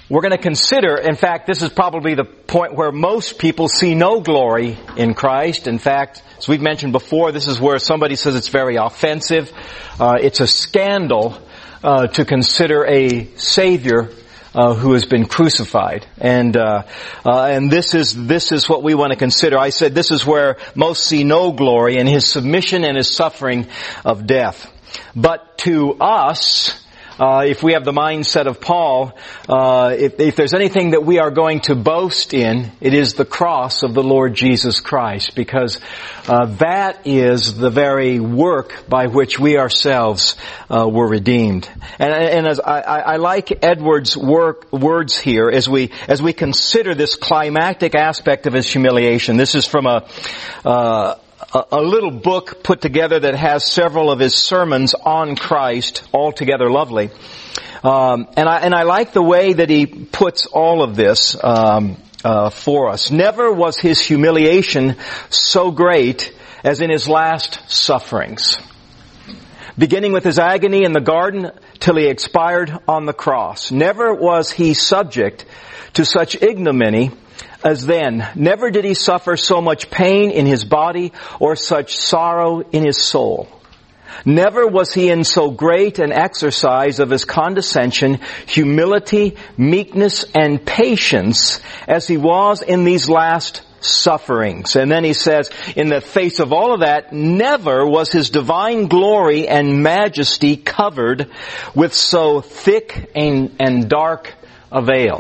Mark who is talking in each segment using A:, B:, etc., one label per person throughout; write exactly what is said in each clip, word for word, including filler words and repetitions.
A: we're going to consider, in fact, this is probably the point where most people see no glory in Christ. In fact, as we've mentioned before, this is where somebody says it's very offensive. Uh, it's a scandal uh, to consider a Savior uh, who has been crucified. And uh, uh, and this is this is what we want to consider. I said this is where most see no glory in His submission and His suffering of death. But to us, Uh, if we have the mindset of Paul, uh, if, if there's anything that we are going to boast in, it is the cross of the Lord Jesus Christ, because uh, that is the very work by which we ourselves uh, were redeemed. And, and as I, I like Edwards' work, words here as we as we consider this climactic aspect of His humiliation. This is from a uh, a little book put together that has several of his sermons on Christ, altogether lovely. Um, and I and I like the way that he puts all of this um, uh, for us. Never was his humiliation so great as in his last sufferings, beginning with his agony in the garden till he expired on the cross. Never was he subject to such ignominy as then. Never did he suffer so much pain in his body or such sorrow in his soul. Never was he in so great an exercise of his condescension, humility, meekness, and patience as he was in these last sufferings. And then he says, in the face of all of that, never was his divine glory and majesty covered with so thick and, and dark a veil.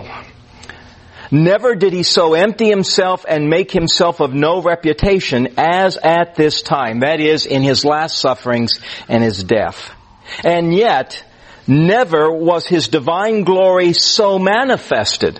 A: Never did he so empty himself and make himself of no reputation as at this time. That is, in his last sufferings and his death. And yet, never was his divine glory so manifested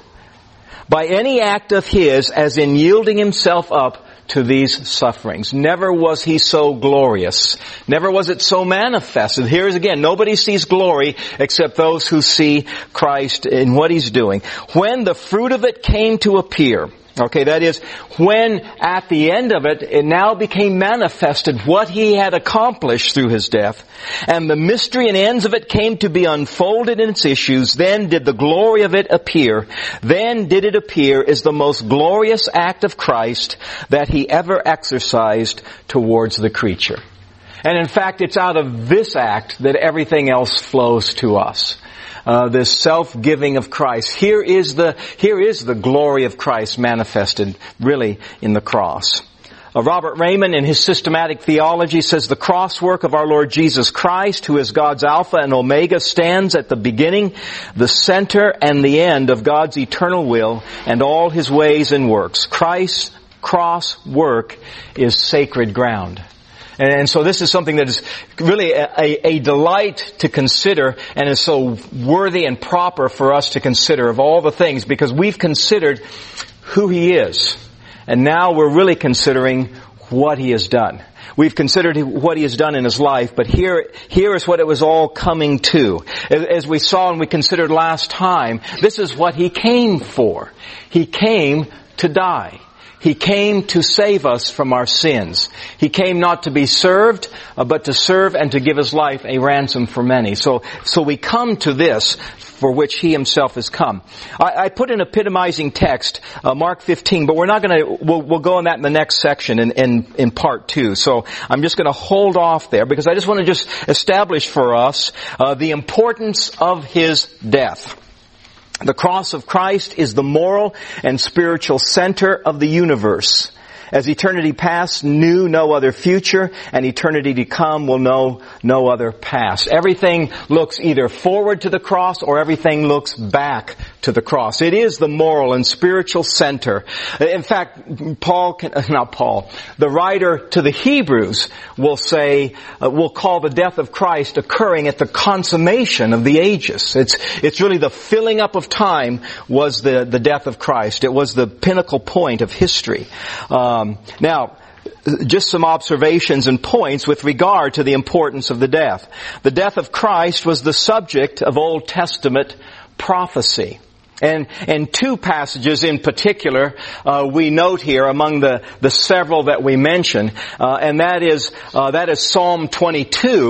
A: by any act of his as in yielding himself up to these sufferings. Never was he so glorious. Never was it so manifested. Here's again, nobody sees glory except those who see Christ in what He's doing. When the fruit of it came to appear, okay, that is, when at the end of it, it now became manifested what He had accomplished through His death, and the mystery and ends of it came to be unfolded in its issues, then did the glory of it appear. Then did it appear as the most glorious act of Christ that He ever exercised towards the creature. And in fact, it's out of this act that everything else flows to us. Uh, this self-giving of Christ. Here is the, here is the glory of Christ manifested really in the cross. Uh, Robert Raymond in his systematic theology says the cross work of our Lord Jesus Christ, who is God's Alpha and Omega, stands at the beginning, the center, and the end of God's eternal will and all His ways and works. Christ's cross work is sacred ground. And so this is something that is really a, a, a delight to consider and is so worthy and proper for us to consider of all the things, because we've considered who He is. And now we're really considering what He has done. We've considered what He has done in His life, but here, here is what it was all coming to. As we saw and we considered last time, this is what He came for. He came to die. He came to save us from our sins. He came not to be served, uh, but to serve and to give His life a ransom for many. So, so we come to this for which He Himself has come. I, I put an epitomizing text, uh, Mark fifteen, but we're not going to, we'll, we'll go on that in the next section in, in, in part two. So I'm just going to hold off there because I just want to just establish for us, uh, the importance of His death. The cross of Christ is the moral and spiritual center of the universe. As eternity past knew no other future, and eternity to come will know no other past. Everything looks either forward to the cross or everything looks back to the cross. It is the moral and spiritual center. In fact, Paul, can, not Paul, the writer to the Hebrews will say, uh, will call the death of Christ occurring at the consummation of the ages. It's, it's really the filling up of time was the, the death of Christ. It was the pinnacle point of history. Um, now, just some observations and points with regard to the importance of the death. The death of Christ was the subject of Old Testament prophecy. And, and two passages in particular, uh, we note here among the, the several that we mention, uh, and that is, uh, that is Psalm twenty-two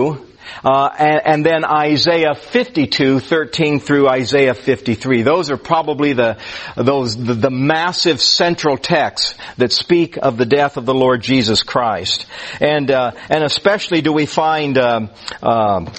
A: Uh, and, and then Isaiah fifty-two, thirteen through Isaiah fifty-three. Those are probably the, those, the, the massive central texts that speak of the death of the Lord Jesus Christ. And, uh, and especially do we find, um, um,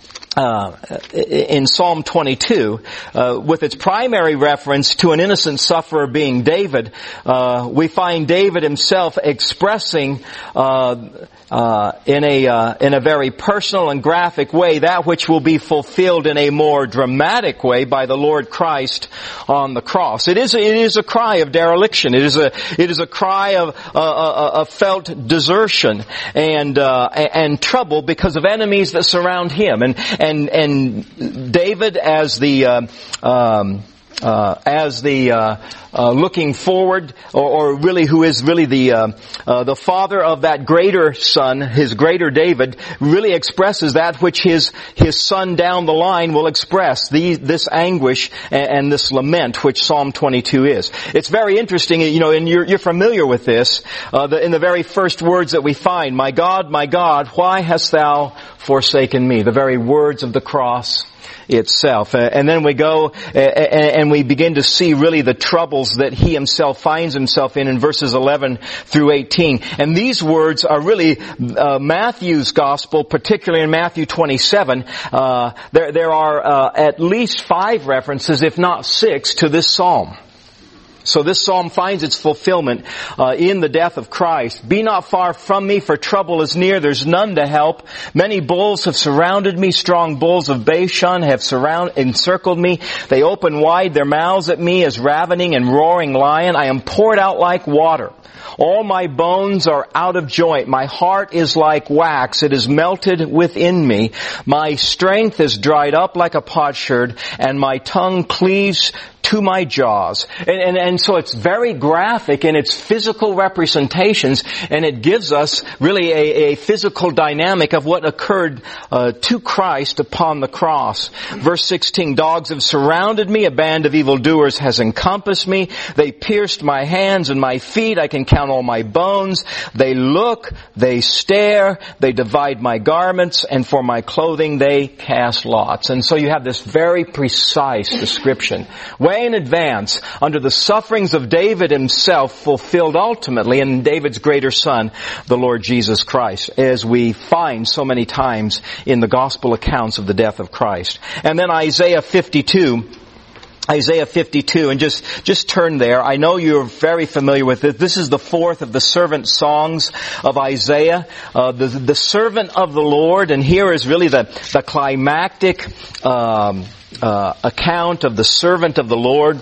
A: Uh, in Psalm twenty-two, uh, with its primary reference to an innocent sufferer being David, uh, we find David himself expressing, uh, uh, in a, uh, in a very personal and graphic way that which will be fulfilled in a more dramatic way by the Lord Christ on the cross. It is, it is a cry of dereliction. It is a, it is a cry of, uh, of felt desertion and, uh, and trouble because of enemies that surround him. And, And, and David as the, uh, um, uh, as the, uh, uh, looking forward, or, or really who is really the, uh, uh, the father of that greater son, his greater David, really expresses that which his, his son down the line will express, the, this anguish and, and this lament which Psalm twenty-two is. It's very interesting, you know, and you're, you're familiar with this, uh, the, in the very first words that we find, "My God, my God, why hast thou forsaken me?" The very words of the cross itself. Uh, and then we go uh, and we begin to see really the troubles that he himself finds himself in in verses eleven through eighteen. And these words are really uh, Matthew's gospel, particularly in Matthew twenty-seven. Uh, there, there are uh, at least five references, if not six, to this psalm. So this psalm finds its fulfillment uh, in the death of Christ. "Be not far from me, for trouble is near. There's none to help. Many bulls have surrounded me. Strong bulls of Bashan have surround, encircled me. They open wide their mouths at me as ravening and roaring lion. I am poured out like water. All my bones are out of joint. My heart is like wax. It is melted within me. My strength is dried up like a potsherd, and my tongue cleaves to my jaws." And, and, and so it's very graphic in its physical representations, and it gives us really a, a physical dynamic of what occurred uh, to Christ upon the cross. Verse sixteen, "Dogs have surrounded me. A band of evildoers has encompassed me. They pierced my hands and my feet. I can count all my bones. They look, they stare, they divide my garments, and for my clothing they cast lots." And so you have this very precise description, way in advance, under the sufferings of David himself, fulfilled ultimately in David's greater son, the Lord Jesus Christ, as we find so many times in the gospel accounts of the death of Christ. And then Isaiah fifty-two, Isaiah fifty-two, and just, just turn there. I know you're very familiar with it. This is the fourth of the servant songs of Isaiah, uh, the, the servant of the Lord, and here is really the, the climactic, um, uh, account of the servant of the Lord.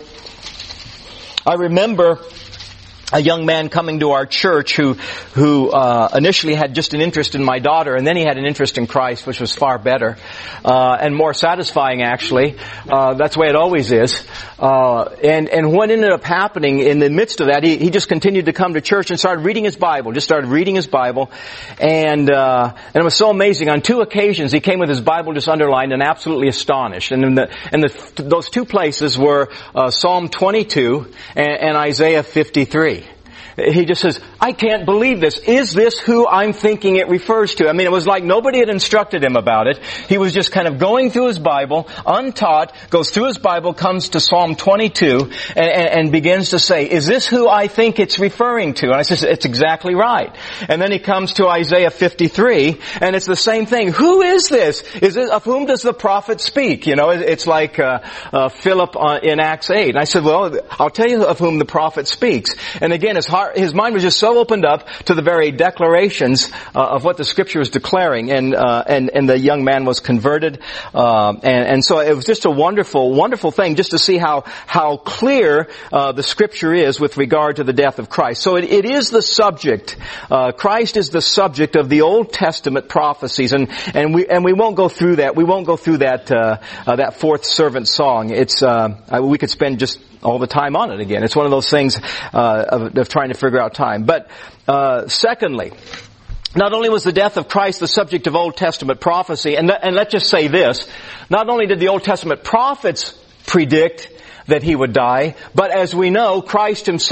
A: I remember a young man coming to our church who, who, uh, initially had just an interest in my daughter, and then he had an interest in Christ, which was far better, uh, and more satisfying actually. Uh, that's the way it always is. Uh, and, and what ended up happening in the midst of that, he, he just continued to come to church and started reading his Bible, just started reading his Bible, and, uh, and it was so amazing. On two occasions he came with his Bible just underlined and absolutely astonished. And in the, and the, those two places were, uh, Psalm twenty-two and, and Isaiah fifty-three. He just says, "I can't believe this. Is this who I'm thinking it refers to?" I mean, it was like nobody had instructed him about it. He was just kind of going through his Bible, untaught, goes through his Bible, comes to Psalm twenty-two, and, and, and begins to say, "Is this who I think it's referring to?" And I said, "It's exactly right." And then he comes to Isaiah fifty-three, and it's the same thing. Who is this? Is it, of whom does the prophet speak? You know, it's like uh, uh, Philip uh, in Acts eight. And I said, "Well, I'll tell you of whom the prophet speaks." And again, his heart His mind was just so opened up to the very declarations uh, of what the Scripture was declaring, and uh, and and the young man was converted, uh, and and so it was just a wonderful, wonderful thing just to see how how clear uh, the Scripture is with regard to the death of Christ. So it, it is the subject. Uh, Christ is the subject of the Old Testament prophecies, and and we and we won't go through that. We won't go through that uh, uh, that fourth servant song. It's uh, we could spend just all the time on it again. It's one of those things uh, of, of trying to figure out time. But uh, secondly, not only was the death of Christ the subject of Old Testament prophecy, and, th- and let's just say this, not only did the Old Testament prophets predict that he would die, but as we know, Christ himself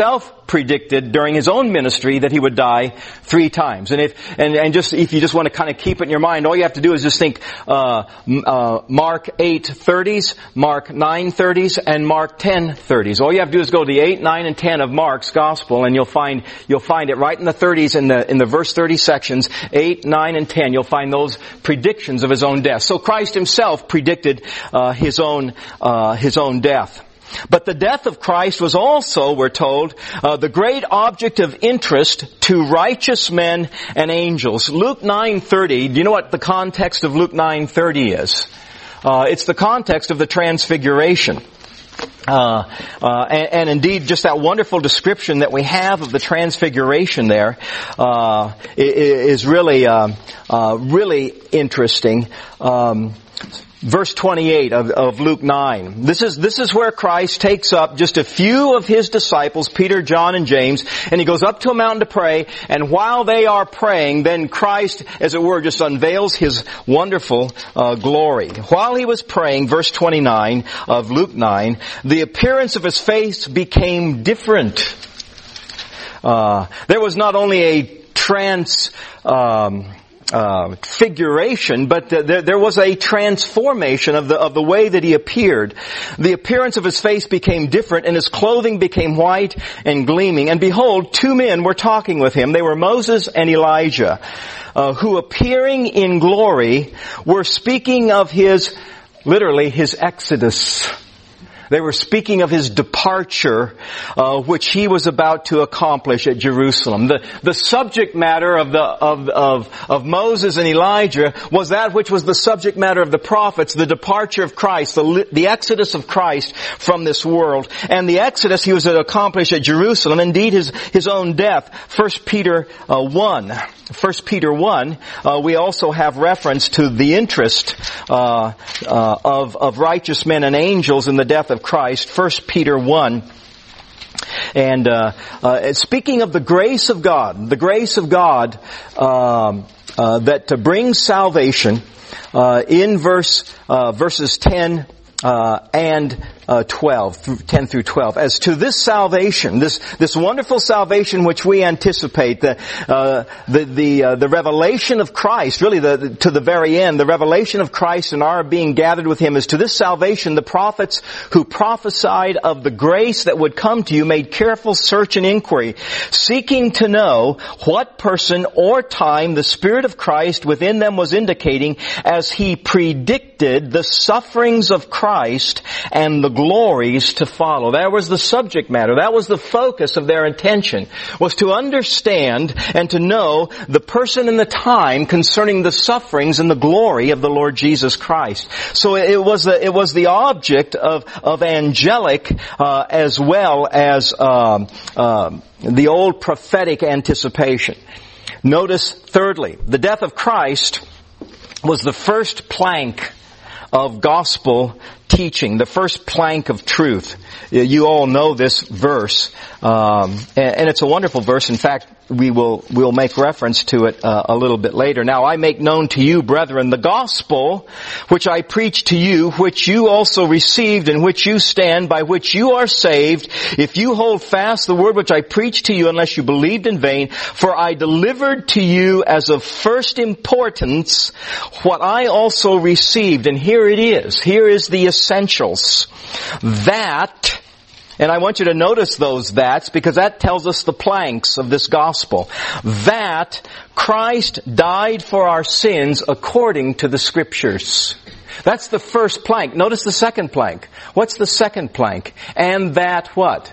A: predicted during his own ministry that he would die three times. And if, and, and just, if you just want to kind of keep it in your mind, all you have to do is just think, uh, uh, Mark eight thirties, Mark nine thirties, and Mark ten thirties. All you have to do is go to the eight, nine, and ten of Mark's gospel, and you'll find, you'll find it right in the thirties, in the, in the verse thirty sections, eight, nine, and ten. You'll find those predictions of his own death. So Christ himself predicted, uh, his own, uh, his own death. But the death of Christ was also, we're told, uh, the great object of interest to righteous men and angels. Luke nine thirty, do you know what the context of Luke nine thirty is? Uh, it's the context of the Transfiguration. Uh, uh, and, and indeed, just that wonderful description that we have of the Transfiguration there, uh, is really, uh, uh, really interesting. Um, Verse twenty-eight of, of Luke nine. This is, this is where Christ takes up just a few of his disciples, Peter, John, and James, and he goes up to a mountain to pray, and while they are praying, then Christ, as it were, just unveils his wonderful, uh, glory. While he was praying, verse twenty-nine of Luke nine, the appearance of his face became different. Uh, there was not only a trans, um, Uh, figuration, but uh, there, there was a transformation of the of the way that he appeared. The appearance of his face became different, and his clothing became white and gleaming. And behold, two men were talking with him. They were Moses and Elijah, uh, who appearing in glory were speaking of his, literally, his exodus. They were speaking of his departure, uh, which he was about to accomplish at Jerusalem. The, the subject matter of the, of, of, of Moses and Elijah was that which was the subject matter of the prophets, the departure of Christ, the, the exodus of Christ from this world. And the exodus he was to accomplish at Jerusalem, indeed his, his own death. First Peter, uh, one. First Peter one, uh, we also have reference to the interest, uh, uh, of, of righteous men and angels in the death of Christ. First Peter one. And, uh, uh, speaking of the grace of God, the grace of God, um, uh, that to bring salvation, uh, in verse, uh, verses ten, uh, and, Uh, twelve, ten through twelve. As to this salvation, this this wonderful salvation which we anticipate, the uh, the the, uh, the revelation of Christ, really the, the to the very end, the revelation of Christ and our being gathered with Him. As to this salvation, the prophets who prophesied of the grace that would come to you made careful search and inquiry, seeking to know what person or time the Spirit of Christ within them was indicating as He predicted the sufferings of Christ and the glories to follow. That was the subject matter. That was the focus of their intention, was to understand and to know the person and the time concerning the sufferings and the glory of the Lord Jesus Christ. So it was the, it was the object of, of angelic, uh, as well as, um, uh, the old prophetic anticipation. Notice, thirdly, the death of Christ was the first plank of gospel teaching, the first plank of truth. You all know this verse, um, and, and it's a wonderful verse. In fact, we will we'll make reference to it uh, a little bit later. Now, I make known to you, brethren, the gospel which I preached to you, which you also received, in which you stand, by which you are saved, if you hold fast the word which I preached to you, unless you believed in vain. For I delivered to you as of first importance what I also received. And here it is. Here is the essentials. That, and I want you to notice those that's, because that tells us the planks of this gospel. That Christ died for our sins according to the Scriptures. That's the first plank. Notice the second plank. What's the second plank? And that what?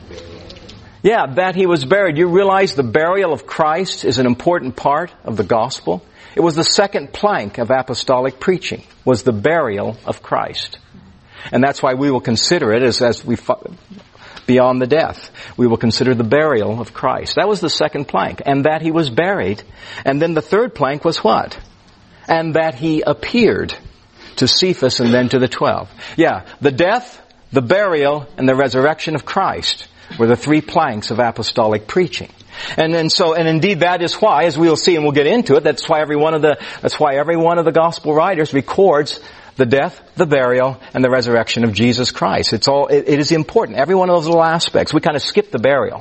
A: Yeah, that He was buried. You realize the burial of Christ is an important part of the gospel? It was the second plank of apostolic preaching, was the burial of Christ. And that's why we will consider it as, as we, beyond the death, we will consider the burial of Christ. That was the second plank. And that He was buried. And then the third plank was what? And that He appeared to Cephas and then to the twelve. Yeah, the death, the burial, and the resurrection of Christ were the three planks of apostolic preaching. And then so, and indeed that is why, as we'll see and we'll get into it, that's why every one of the, that's why every one of the gospel writers records the death, the burial, and the resurrection of Jesus Christ. It's all, it, it is important. Every one of those little aspects. We kind of skip the burial.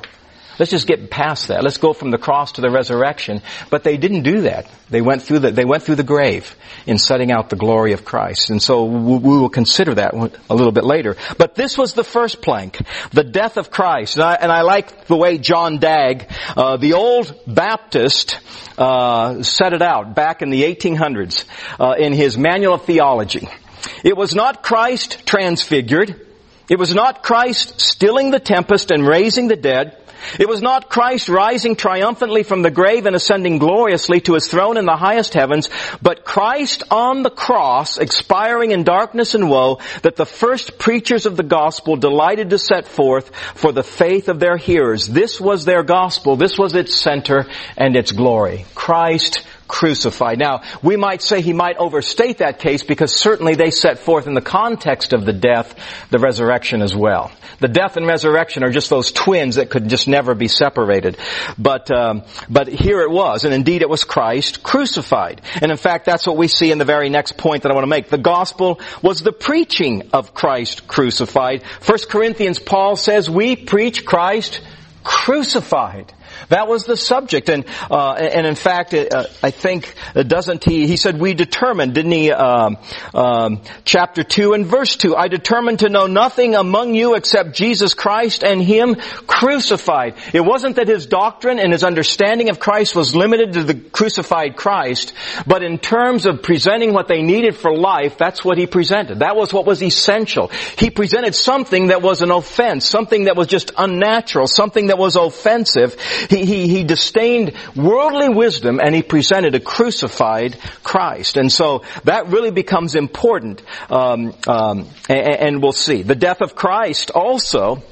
A: Let's just get past that. Let's go from the cross to the resurrection. But they didn't do that. They went through the, they went through the grave in setting out the glory of Christ. And so we will consider that a little bit later. But this was the first plank, the death of Christ. And I, and I like the way John Dagg, uh, the old Baptist, uh, set it out back in the eighteen hundreds, uh, in his Manual of Theology. It was not Christ transfigured. It was not Christ stilling the tempest and raising the dead. It was not Christ rising triumphantly from the grave and ascending gloriously to His throne in the highest heavens, but Christ on the cross, expiring in darkness and woe, that the first preachers of the gospel delighted to set forth for the faith of their hearers. This was their gospel. This was its center and its glory. Christ crucified. Now, we might say he might overstate that case because certainly they set forth in the context of the death, the resurrection as well. The death and resurrection are just those twins that could just never be separated. But, um, but here it was, and indeed it was Christ crucified. And in fact, that's what we see in the very next point that I want to make. The gospel was the preaching of Christ crucified. First Corinthians, Paul says, we preach Christ crucified. That was the subject, and uh, and in fact, uh, I think uh, doesn't he? He said we determined, didn't he? Um, um, chapter two and verse two. I determined to know nothing among you except Jesus Christ and Him crucified. It wasn't that his doctrine and his understanding of Christ was limited to the crucified Christ, but in terms of presenting what they needed for life, that's what he presented. That was what was essential. He presented something that was an offense, something that was just unnatural, something that was offensive. He, he, he disdained worldly wisdom and he presented a crucified Christ. And so that really becomes important, um, um, and, and we'll see. The death of Christ also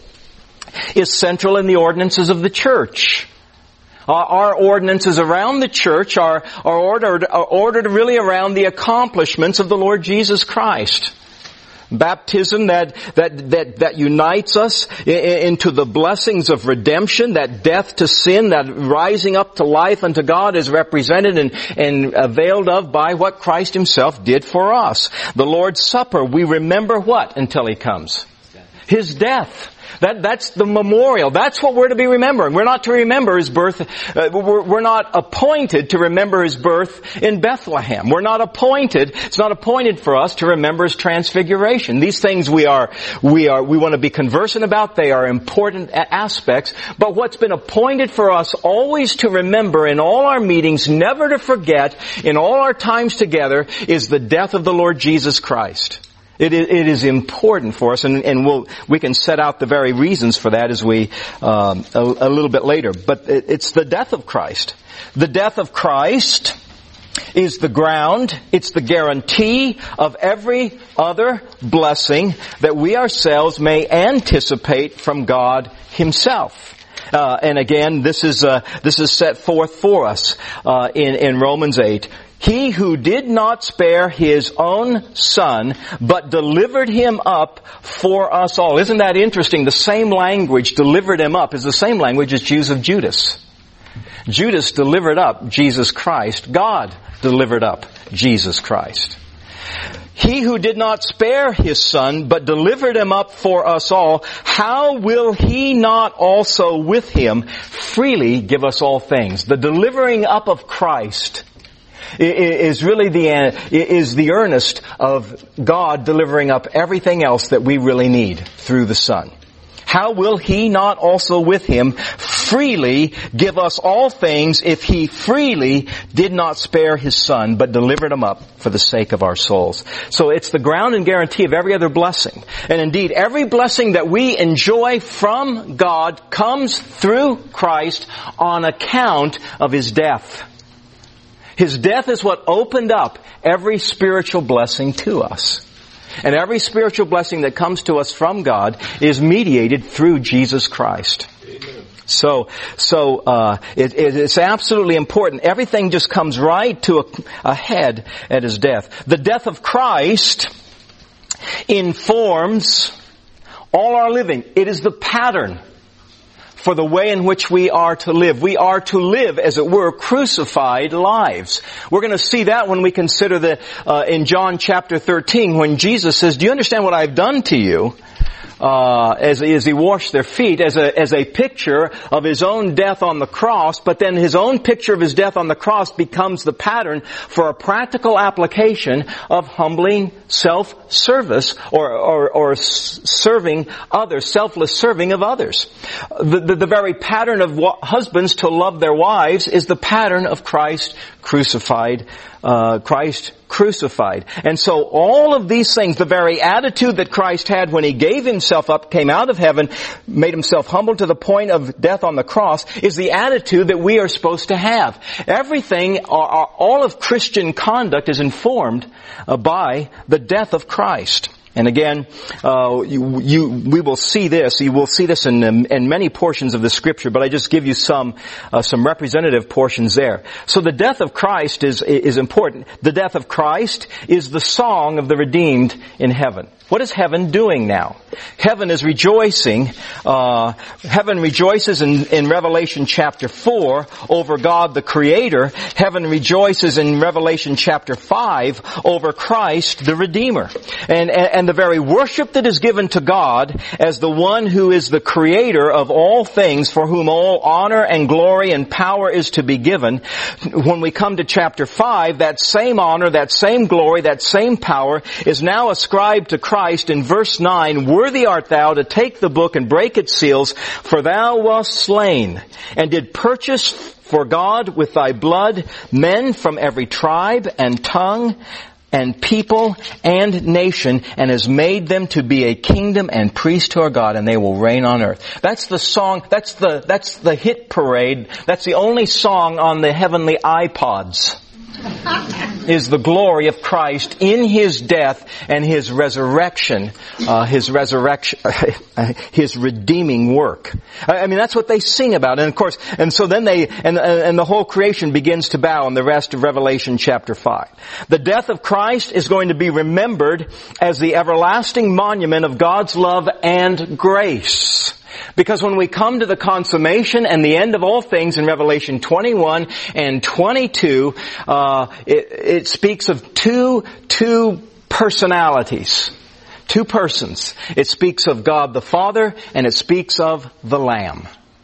A: is central in the ordinances of the church. Our ordinances around the church are, are ordered, are ordered really around the accomplishments of the Lord Jesus Christ. Baptism that, that, that, that unites us into the blessings of redemption, that death to sin, that rising up to life unto God is represented and, and availed of by what Christ Himself did for us. The Lord's Supper, we remember what until He comes? His death. That, that's the memorial. That's what we're to be remembering. We're not to remember His birth. Uh, we're, we're not appointed to remember His birth in Bethlehem. We're not appointed. It's not appointed for us to remember His transfiguration. These things we are, we are, we want to be conversant about. They are important aspects. But what's been appointed for us always to remember in all our meetings, never to forget, in all our times together, is the death of the Lord Jesus Christ. It is, it is important for us, and, and we'll, we can set out the very reasons for that as we, um, a, a little bit later. But it, it's the death of Christ. The death of Christ is the ground, it's the guarantee of every other blessing that we ourselves may anticipate from God Himself. Uh, and again, this is, uh, this is set forth for us, uh, in, in Romans eight. He who did not spare His own Son, but delivered Him up for us all. Isn't that interesting? The same language, delivered Him up, is the same language as Jews of Judas. Judas delivered up Jesus Christ. God delivered up Jesus Christ. He who did not spare His Son, but delivered Him up for us all, how will He not also with Him freely give us all things? The delivering up of Christ is really the, is the earnest of God delivering up everything else that we really need through the Son. How will He not also with Him freely give us all things if He freely did not spare His Son, but delivered Him up for the sake of our souls? So it's the ground and guarantee of every other blessing. And indeed, every blessing that we enjoy from God comes through Christ on account of His death. His death is what opened up every spiritual blessing to us. And every spiritual blessing that comes to us from God is mediated through Jesus Christ. Amen. So, so, uh, it, it, it's absolutely important. Everything just comes right to a, a head at His death. The death of Christ informs all our living. It is the pattern for the way in which we are to live. We are to live, as it were, crucified lives. We're going to see that when we consider the, uh, in John chapter thirteen, when Jesus says, do you understand what I've done to you? uh, as, as he washed their feet as a, as a picture of his own death on the cross, but then his own picture of his death on the cross becomes the pattern for a practical application of humbling self-service or, or, or serving others, selfless serving of others. The, the, the very pattern of what, husbands to love their wives is the pattern of Christ crucified, uh, Christ crucified. And so all of these things, the very attitude that Christ had when he gave himself up, came out of heaven, made himself humble to the point of death on the cross, is the attitude that we are supposed to have. Everything, all of Christian conduct is informed uh, by the death of Christ. And again, uh, you, you, we will see this. You will see this in, in many portions of the Scripture, but I just give you some, uh, some representative portions there. So the death of Christ is is important. The death of Christ is the song of the redeemed in heaven. What is heaven doing now? Heaven is rejoicing. Uh, heaven rejoices in, in Revelation chapter four over God the Creator. Heaven rejoices in Revelation chapter five over Christ the Redeemer. And, and, and the very worship that is given to God as the one who is the Creator of all things, for whom all honor and glory and power is to be given. When we come to chapter five, that same honor, that same glory, that same power is now ascribed to Christ. Christ in verse nine, worthy art thou to take the book and break its seals, for thou wast slain, and did purchase for God with thy blood men from every tribe and tongue and people and nation, and has made them to be a kingdom and priest to our God, and they will reign on earth. That's the song, that's the, that's the hit parade, that's the only song on the heavenly iPods. Is the glory of Christ in His death and His resurrection, uh, His resurrection, His redeeming work. I mean, that's what they sing about. And of course, and so then they, and, and the whole creation begins to bow in the rest of Revelation chapter five. The death of Christ is going to be remembered as the everlasting monument of God's love and grace. Because when we come to the consummation and the end of all things in Revelation twenty-one and twenty-two, uh, it, it speaks of two, two personalities. Two persons. It speaks of God the Father and it speaks of the Lamb.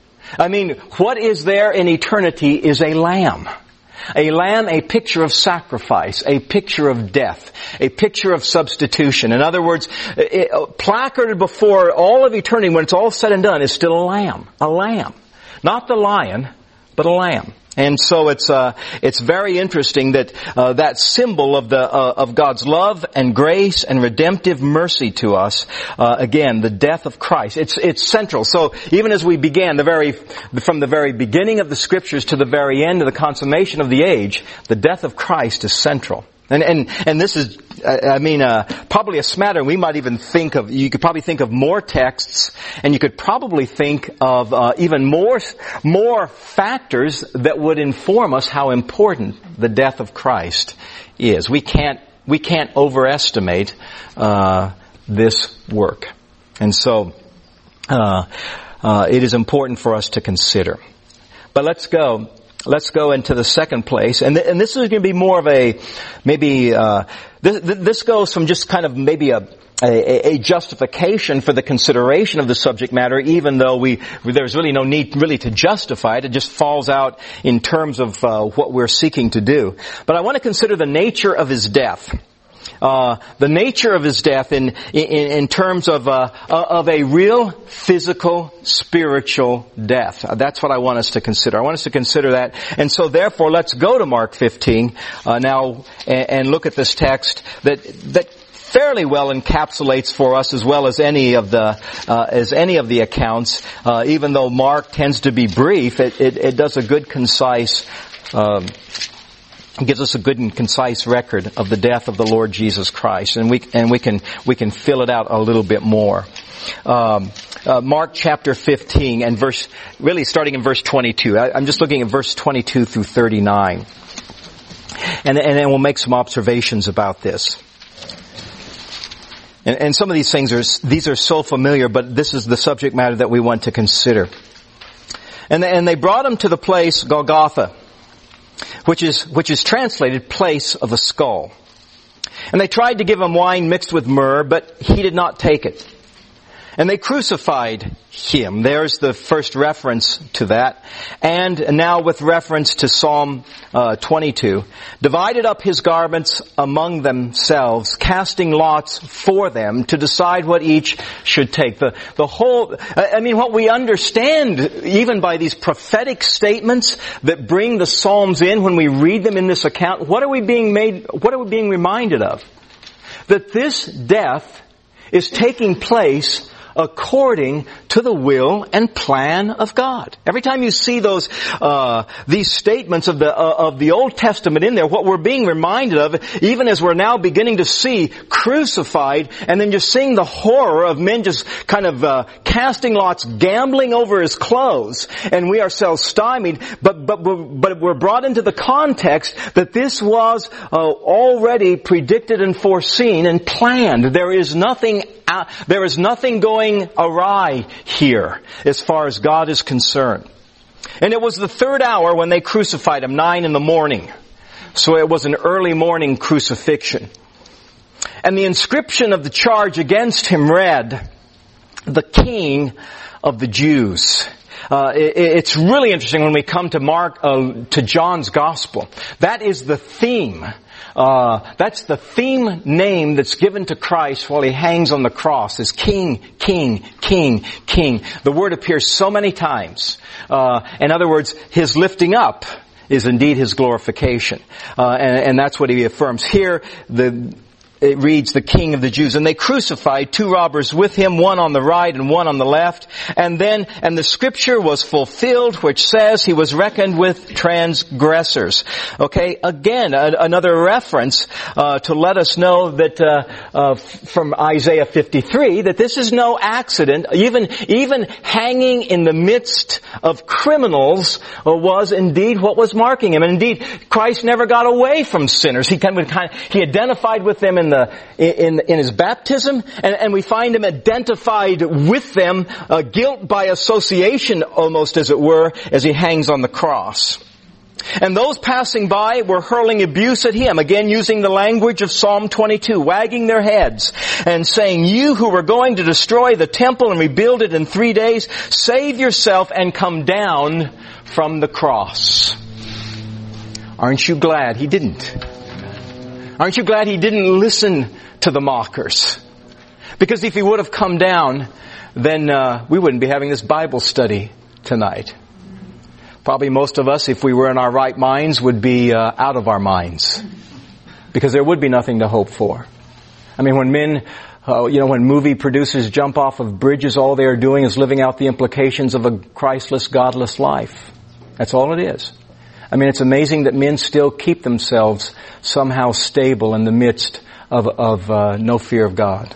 A: I mean, what is there in eternity is a lamb. A lamb, a picture of sacrifice, a picture of death, a picture of substitution. In other words, it, placarded before all of eternity, when it's all said and done, is still a lamb. A lamb. Not the lion, but a lamb. And so it's uh, it's very interesting that uh, that symbol of the uh, of God's love and grace and redemptive mercy to us, uh, again, the death of Christ. It's it's central. So even as we began the very from the very beginning of the Scriptures to the very end of the consummation of the age, the death of Christ is central. And and and this is, I mean, uh, probably a smattering. We might even think of, you could probably think of more texts, and you could probably think of uh, even more more factors that would inform us how important the death of Christ is. We can't we can't overestimate uh, this work, and so uh, uh, it is important for us to consider. But let's go. Let's go into the second place, and, th- and this is going to be more of a, maybe, uh, this, this goes from just kind of maybe a, a, a justification for the consideration of the subject matter, even though we, there's really no need really to justify it. It just falls out in terms of uh, what we're seeking to do. But I want to consider the nature of His death. Uh, the nature of His death in, in, in terms of, uh, of a real physical, spiritual death. Uh, that's what I want us to consider. I want us to consider that. And so therefore, let's go to Mark fifteen, uh, now and, and look at this text that, that fairly well encapsulates for us as well as any of the, uh, as any of the accounts. Uh, even though Mark tends to be brief, it, it, it does a good concise, um, It gives us a good and concise record of the death of the Lord Jesus Christ, and we and we can we can fill it out a little bit more. Um, uh, Mark chapter fifteen and verse, really starting in verse twenty-two. I, I'm just looking at verse twenty-two through thirty-nine, and and then we'll make some observations about this. And, and some of these things are these are so familiar, but this is the subject matter that we want to consider. And and they brought him to the place Golgotha, which is, which is translated place of a skull. And they tried to give him wine mixed with myrrh, but he did not take it. And they crucified him. There's the first reference to that. And now with reference to Psalm uh, twenty-two. Divided up his garments among themselves, casting lots for them to decide what each should take. The, the whole, I mean, what we understand even by these prophetic statements that bring the Psalms in when we read them in this account, what are we being made, what are we being reminded of? That this death is taking place according to the will and plan of God. Every time you see those, uh, these statements of the, uh, of the Old Testament in there, what we're being reminded of, even as we're now beginning to see crucified, and then just seeing the horror of men just kind of, uh, casting lots, gambling over his clothes, and we ourselves stymied, but, but, but we're brought into the context that this was, uh, already predicted and foreseen and planned. There is nothing Uh, there is nothing going awry here as far as God is concerned. And it was the third hour when they crucified him, nine in the morning. So it was an early morning crucifixion. And the inscription of the charge against him read, "The King of the Jews." Uh, it, it's really interesting when we come to Mark, uh, to John's Gospel. That is the theme. Uh, that's the theme name that's given to Christ while he hangs on the cross, is King, King, King, King. The word appears so many times. Uh, in other words, his lifting up is indeed his glorification. Uh, and, and that's what he affirms. Here, the, it reads, "The King of the Jews." And they crucified two robbers with him, one on the right and one on the left. And then, and the scripture was fulfilled, which says he was reckoned with transgressors. Okay, again, a, another reference uh, to let us know that uh, uh, from Isaiah fifty-three, that this is no accident. Even, even hanging in the midst of criminals uh, was indeed what was marking him. And indeed, Christ never got away from sinners. He kind of, he identified with them in the In, in his baptism, and, and we find him identified with them, uh, guilt by association almost as it were, as he hangs on the cross. And those passing by were hurling abuse at him, again using the language of Psalm twenty-two, wagging their heads and saying, "You who were going to destroy the temple and rebuild it in three days, save yourself and come down from the cross." Aren't you glad he didn't? Aren't you glad he didn't listen to the mockers? Because if he would have come down, then uh, we wouldn't be having this Bible study tonight. Probably most of us, if we were in our right minds, would be uh, out of our minds. Because there would be nothing to hope for. I mean, when men, uh, you know, when movie producers jump off of bridges, all they are doing is living out the implications of a Christless, godless life. That's all it is. I mean, it's amazing that men still keep themselves somehow stable in the midst of, of uh, no fear of God.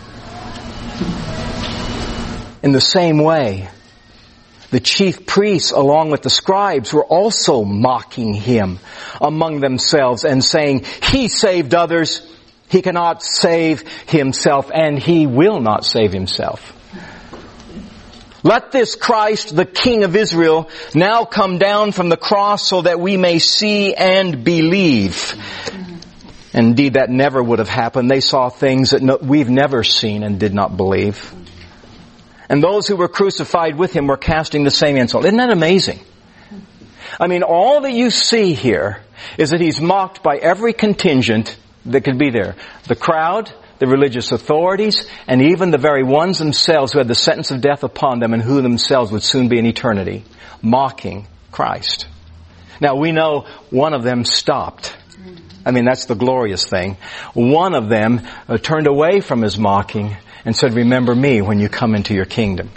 A: In the same way, the chief priests, along with the scribes, were also mocking him among themselves and saying, "He saved others, he cannot save himself, and he will not save himself. Let this Christ, the King of Israel, now come down from the cross so that we may see and believe." And indeed, that never would have happened. They saw things that no, we've never seen and did not believe. And those who were crucified with him were casting the same insult. Isn't that amazing? I mean, all that you see here is that he's mocked by every contingent that could be there. The crowd, the religious authorities, and even the very ones themselves who had the sentence of death upon them and who themselves would soon be in eternity, mocking Christ. Now we know one of them stopped. I mean, that's the glorious thing. One of them uh, turned away from his mocking and said, "Remember me when you come into your kingdom."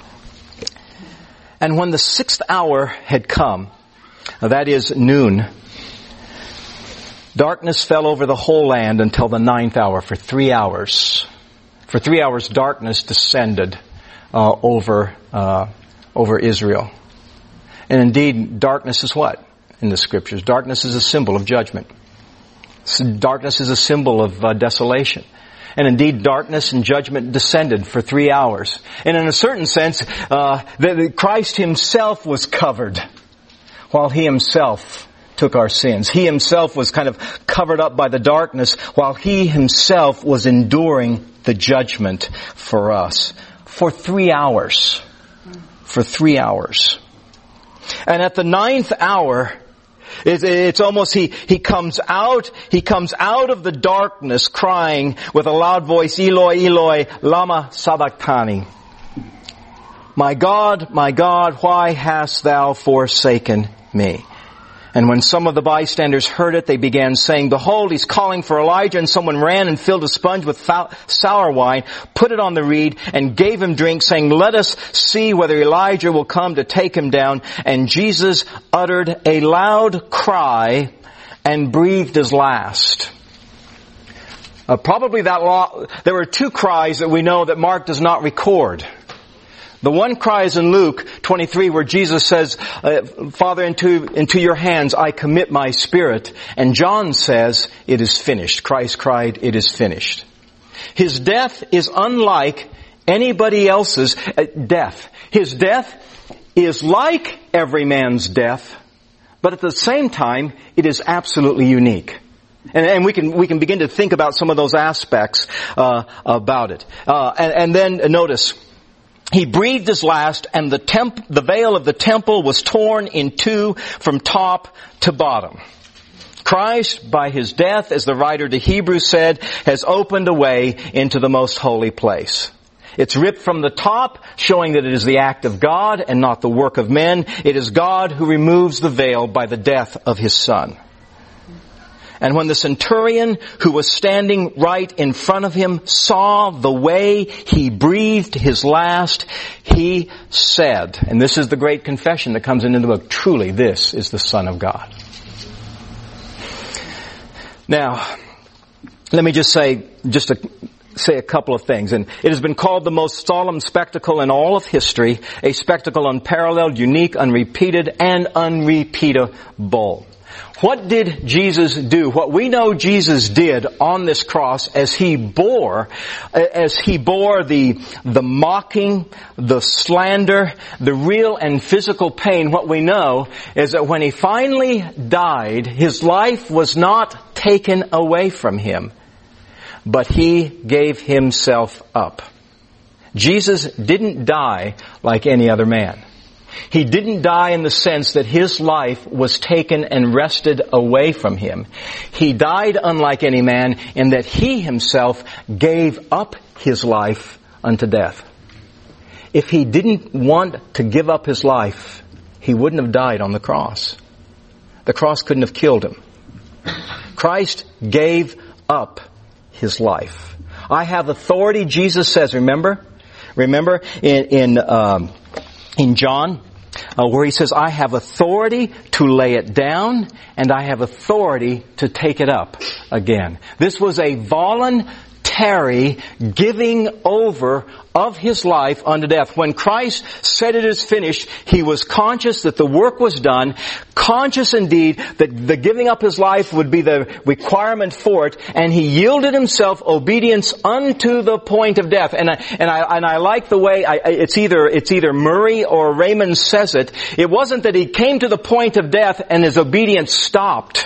A: And when the sixth hour had come, that is noon, darkness fell over the whole land until the ninth hour. For three hours, for three hours, darkness descended uh, over uh, over Israel. And indeed, darkness is what in the Scriptures? Darkness is a symbol of judgment. Darkness is a symbol of uh, desolation. And indeed, darkness and judgment descended for three hours. And in a certain sense, uh, the, Christ himself was covered while he himself took our sins. He himself was kind of covered up by the darkness while he himself was enduring the judgment for us. for three hours. For three hours. And at the ninth hour, it's, it's almost he, he comes out, he comes out of the darkness crying with a loud voice, Eloi, Eloi, lama sabachthani. My God, my God, why hast thou forsaken me? And when some of the bystanders heard it, they began saying, behold, he's calling for Elijah. And someone ran and filled a sponge with foul, sour wine, put it on the reed, and gave him drink, saying, let us see whether Elijah will come to take him down. And Jesus uttered a loud cry and breathed his last. Uh, probably that law, there were two cries that we know that Mark does not record. The one cry is in Luke twenty-three where Jesus says, uh, Father, into, into your hands I commit my spirit. And John says, it is finished. Christ cried, it is finished. His death is unlike anybody else's uh, death. His death is like every man's death, but at the same time, it is absolutely unique. And, and we can we can begin to think about some of those aspects uh, about it. Uh, and, and then notice, he breathed his last, and the temp, the veil of the temple was torn in two from top to bottom. Christ, by his death, as the writer to Hebrews said, has opened a way into the most holy place. It's ripped from the top, showing that it is the act of God and not the work of men. It is God who removes the veil by the death of his Son. And when the centurion who was standing right in front of him saw the way he breathed his last, he said, and this is the great confession that comes into the book, truly this is the Son of God. Now, let me just say, just to say a couple of things. And it has been called the most solemn spectacle in all of history, a spectacle unparalleled, unique, unrepeated, and unrepeatable. What did Jesus do? What we know Jesus did on this cross as he bore, as he bore the, the mocking, the slander, the real and physical pain, what we know is that when he finally died, his life was not taken away from him, but he gave himself up. Jesus didn't die like any other man. He didn't die in the sense that his life was taken and wrested away from him. He died unlike any man in that he himself gave up his life unto death. If he didn't want to give up his life, he wouldn't have died on the cross. The cross couldn't have killed him. Christ gave up his life. I have authority, Jesus says, remember? Remember in, in, um, in John, uh, where he says, I have authority to lay it down and I have authority to take it up again. This was a voluntary giving over of his life unto death. When Christ said it is finished, he was conscious that the work was done, conscious indeed that the giving up his life would be the requirement for it, and he yielded himself obedience unto the point of death. And I, and I, and I like the way, I, it's either, it's either Murray or Raymond says it. It wasn't that he came to the point of death and his obedience stopped,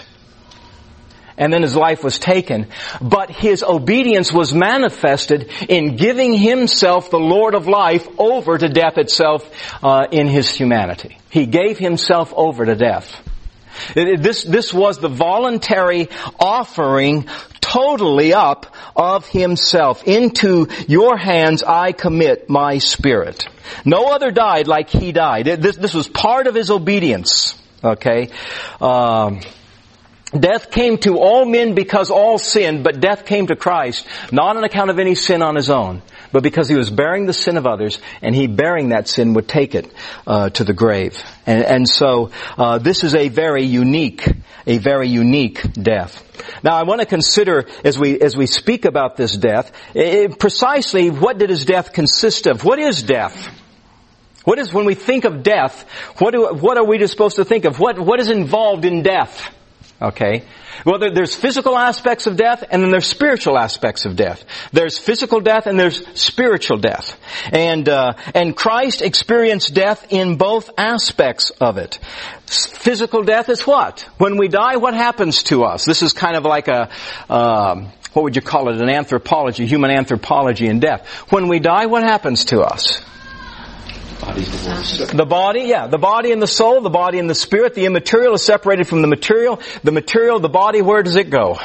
A: and then his life was taken. But his obedience was manifested in giving himself, the Lord of life, over to death itself uh, in his humanity. He gave himself over to death. This, this was the voluntary offering totally up of himself. Into your hands I commit my spirit. No other died like he died. This, this was part of his obedience. Okay? Um, Death came to all men because all sinned, but death came to Christ, not on account of any sin on his own, but because he was bearing the sin of others, and he bearing that sin would take it uh, to the grave. And, and so uh, this is a very unique, a very unique death. Now I want to consider, as we as we speak about this death, it, precisely what did his death consist of? What is death? What is, when we think of death, what do what are we supposed to think of? What what is involved in death? Okay. Well, there, there's physical aspects of death, and then there's spiritual aspects of death. There's physical death, and there's spiritual death. And uh, and Christ experienced death in both aspects of it. Physical death is what? When we die, what happens to us? This is kind of like a um, what would you call it, an anthropology, human anthropology in death. When we die, what happens to us? The body, yeah, the body and the soul, the body and the spirit, the immaterial is separated from the material. The material, the body, where does it go?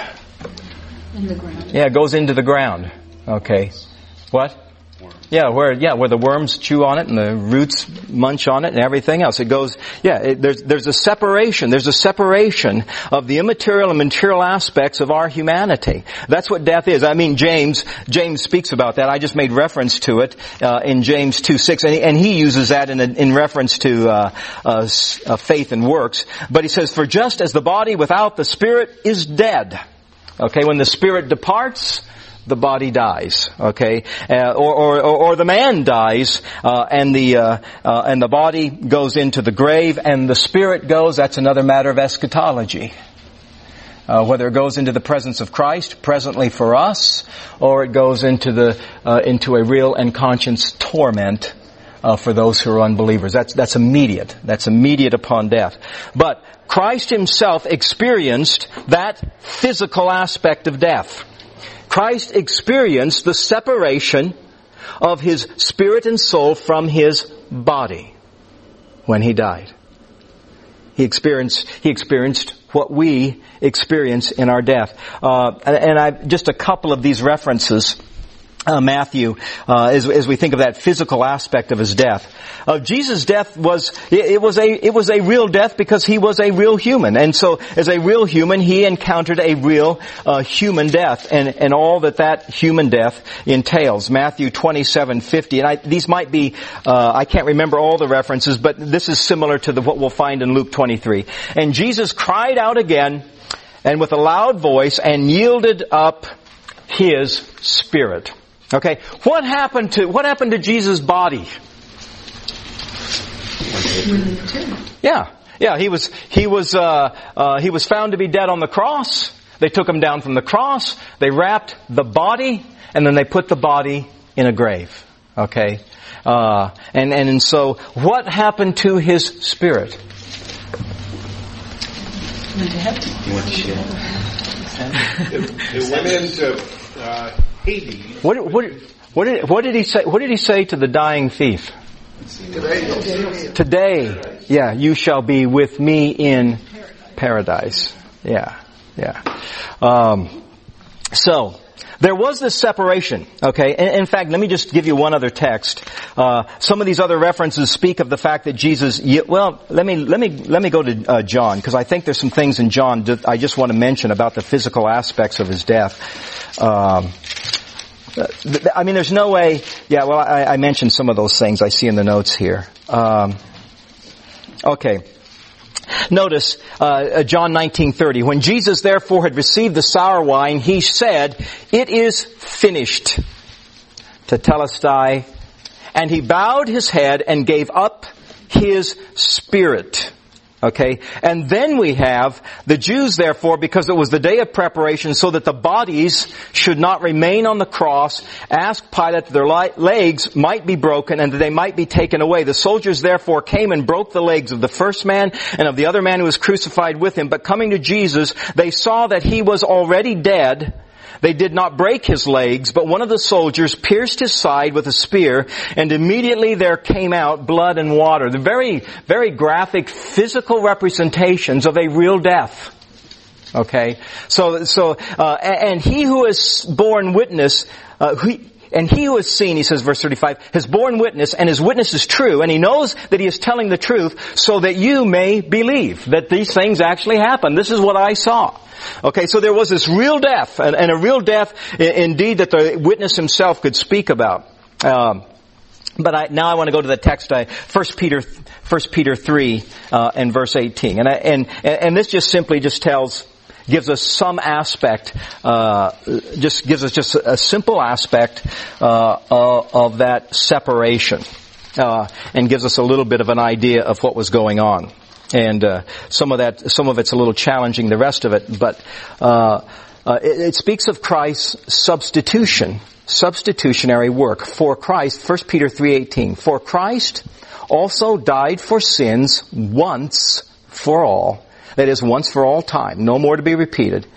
B: In the ground.
A: Yeah, it goes into the ground. Okay. What? Yeah, where yeah, where the worms chew on it and the roots munch on it and everything else. It goes, yeah, it, there's there's a separation. There's a separation of the immaterial and material aspects of our humanity. That's what death is. I mean, James James speaks about that. I just made reference to it uh, in James two six, and, and he uses that in a, in reference to uh, uh, uh, faith and works. But he says, "For just as the body without the spirit is dead." Okay, when the spirit departs, the body dies, okay, uh, or, or or the man dies, uh, and the uh, uh, and the body goes into the grave, and the spirit goes. That's another matter of eschatology. Uh, whether it goes into the presence of Christ presently for us, or it goes into the uh, into a real and conscious torment uh, for those who are unbelievers. That's that's immediate. That's immediate upon death. But Christ Himself experienced that physical aspect of death. Christ experienced the separation of His spirit and soul from His body when He died. He experienced, He experienced what we experience in our death. Uh, and, and I, just a couple of these references. Uh, Matthew, uh, as, as we think of that physical aspect of His death. Uh, Jesus' death was, it, it was a, it was a real death because He was a real human. And so, as a real human, He encountered a real, uh, human death and, and all that that human death entails. Matthew twenty-seven fifty. And I, these might be, uh, I can't remember all the references, but this is similar to the, what we'll find in Luke twenty-three. And Jesus cried out again, and with a loud voice, and yielded up His spirit. Okay, what happened to what happened to Jesus' body? Yeah, yeah, he was he was uh, uh, he was found to be dead on the cross. They took Him down from the cross. They wrapped the body, and then they put the body in a grave. Okay, uh, and and and so what happened to His spirit?
B: Went to heaven.
C: He went to heaven. It, it went into uh, Hades.
A: What, what, what, did, what did he say? What did he say to the dying thief?
C: Today,
A: Today, yeah, you shall be with me in paradise. Yeah, yeah. Um, so there was this separation. Okay, in, in fact, let me just give you one other text. Uh, some of these other references speak of the fact that Jesus. Well, let me let me let me go to uh, John, because I think there's some things in John that I just want to mention about the physical aspects of His death. Um, I mean, there's no way. Yeah, well, I, I mentioned some of those things I see in the notes here. Um, okay. Notice uh, John nineteen thirty. When Jesus therefore had received the sour wine, He said, "It is finished." Tetelestai. And He bowed His head and gave up His spirit. Okay, and then we have the Jews, therefore, because it was the day of preparation, so that the bodies should not remain on the cross, asked Pilate that their legs might be broken and that they might be taken away. The soldiers, therefore, came and broke the legs of the first man and of the other man who was crucified with Him. But coming to Jesus, they saw that He was already dead. They did not break His legs, but one of the soldiers pierced His side with a spear, and immediately there came out blood and water. The very, very graphic physical representations of a real death. Okay? So, so, uh, and He who has borne witness, uh, he, and He who has seen, he says, verse thirty-five, has borne witness, and His witness is true, and He knows that He is telling the truth, so that you may believe that these things actually happen. This is what I saw. Okay, so there was this real death, and, and a real death, indeed, that the witness himself could speak about. Um, but I, now I want to go to the text, I, First Peter, First Peter three, uh, and verse eighteen, and I, and and this just simply just tells, gives us some aspect, uh, just gives us just a simple aspect uh, of, of that separation, uh, and gives us a little bit of an idea of what was going on. And uh, some of that, some of it's a little challenging, the rest of it. But uh, uh, it, it speaks of Christ's substitution, substitutionary work for Christ. First Peter three eighteen. For Christ also died for sins once for all. That is, once for all time, no more to be repeated.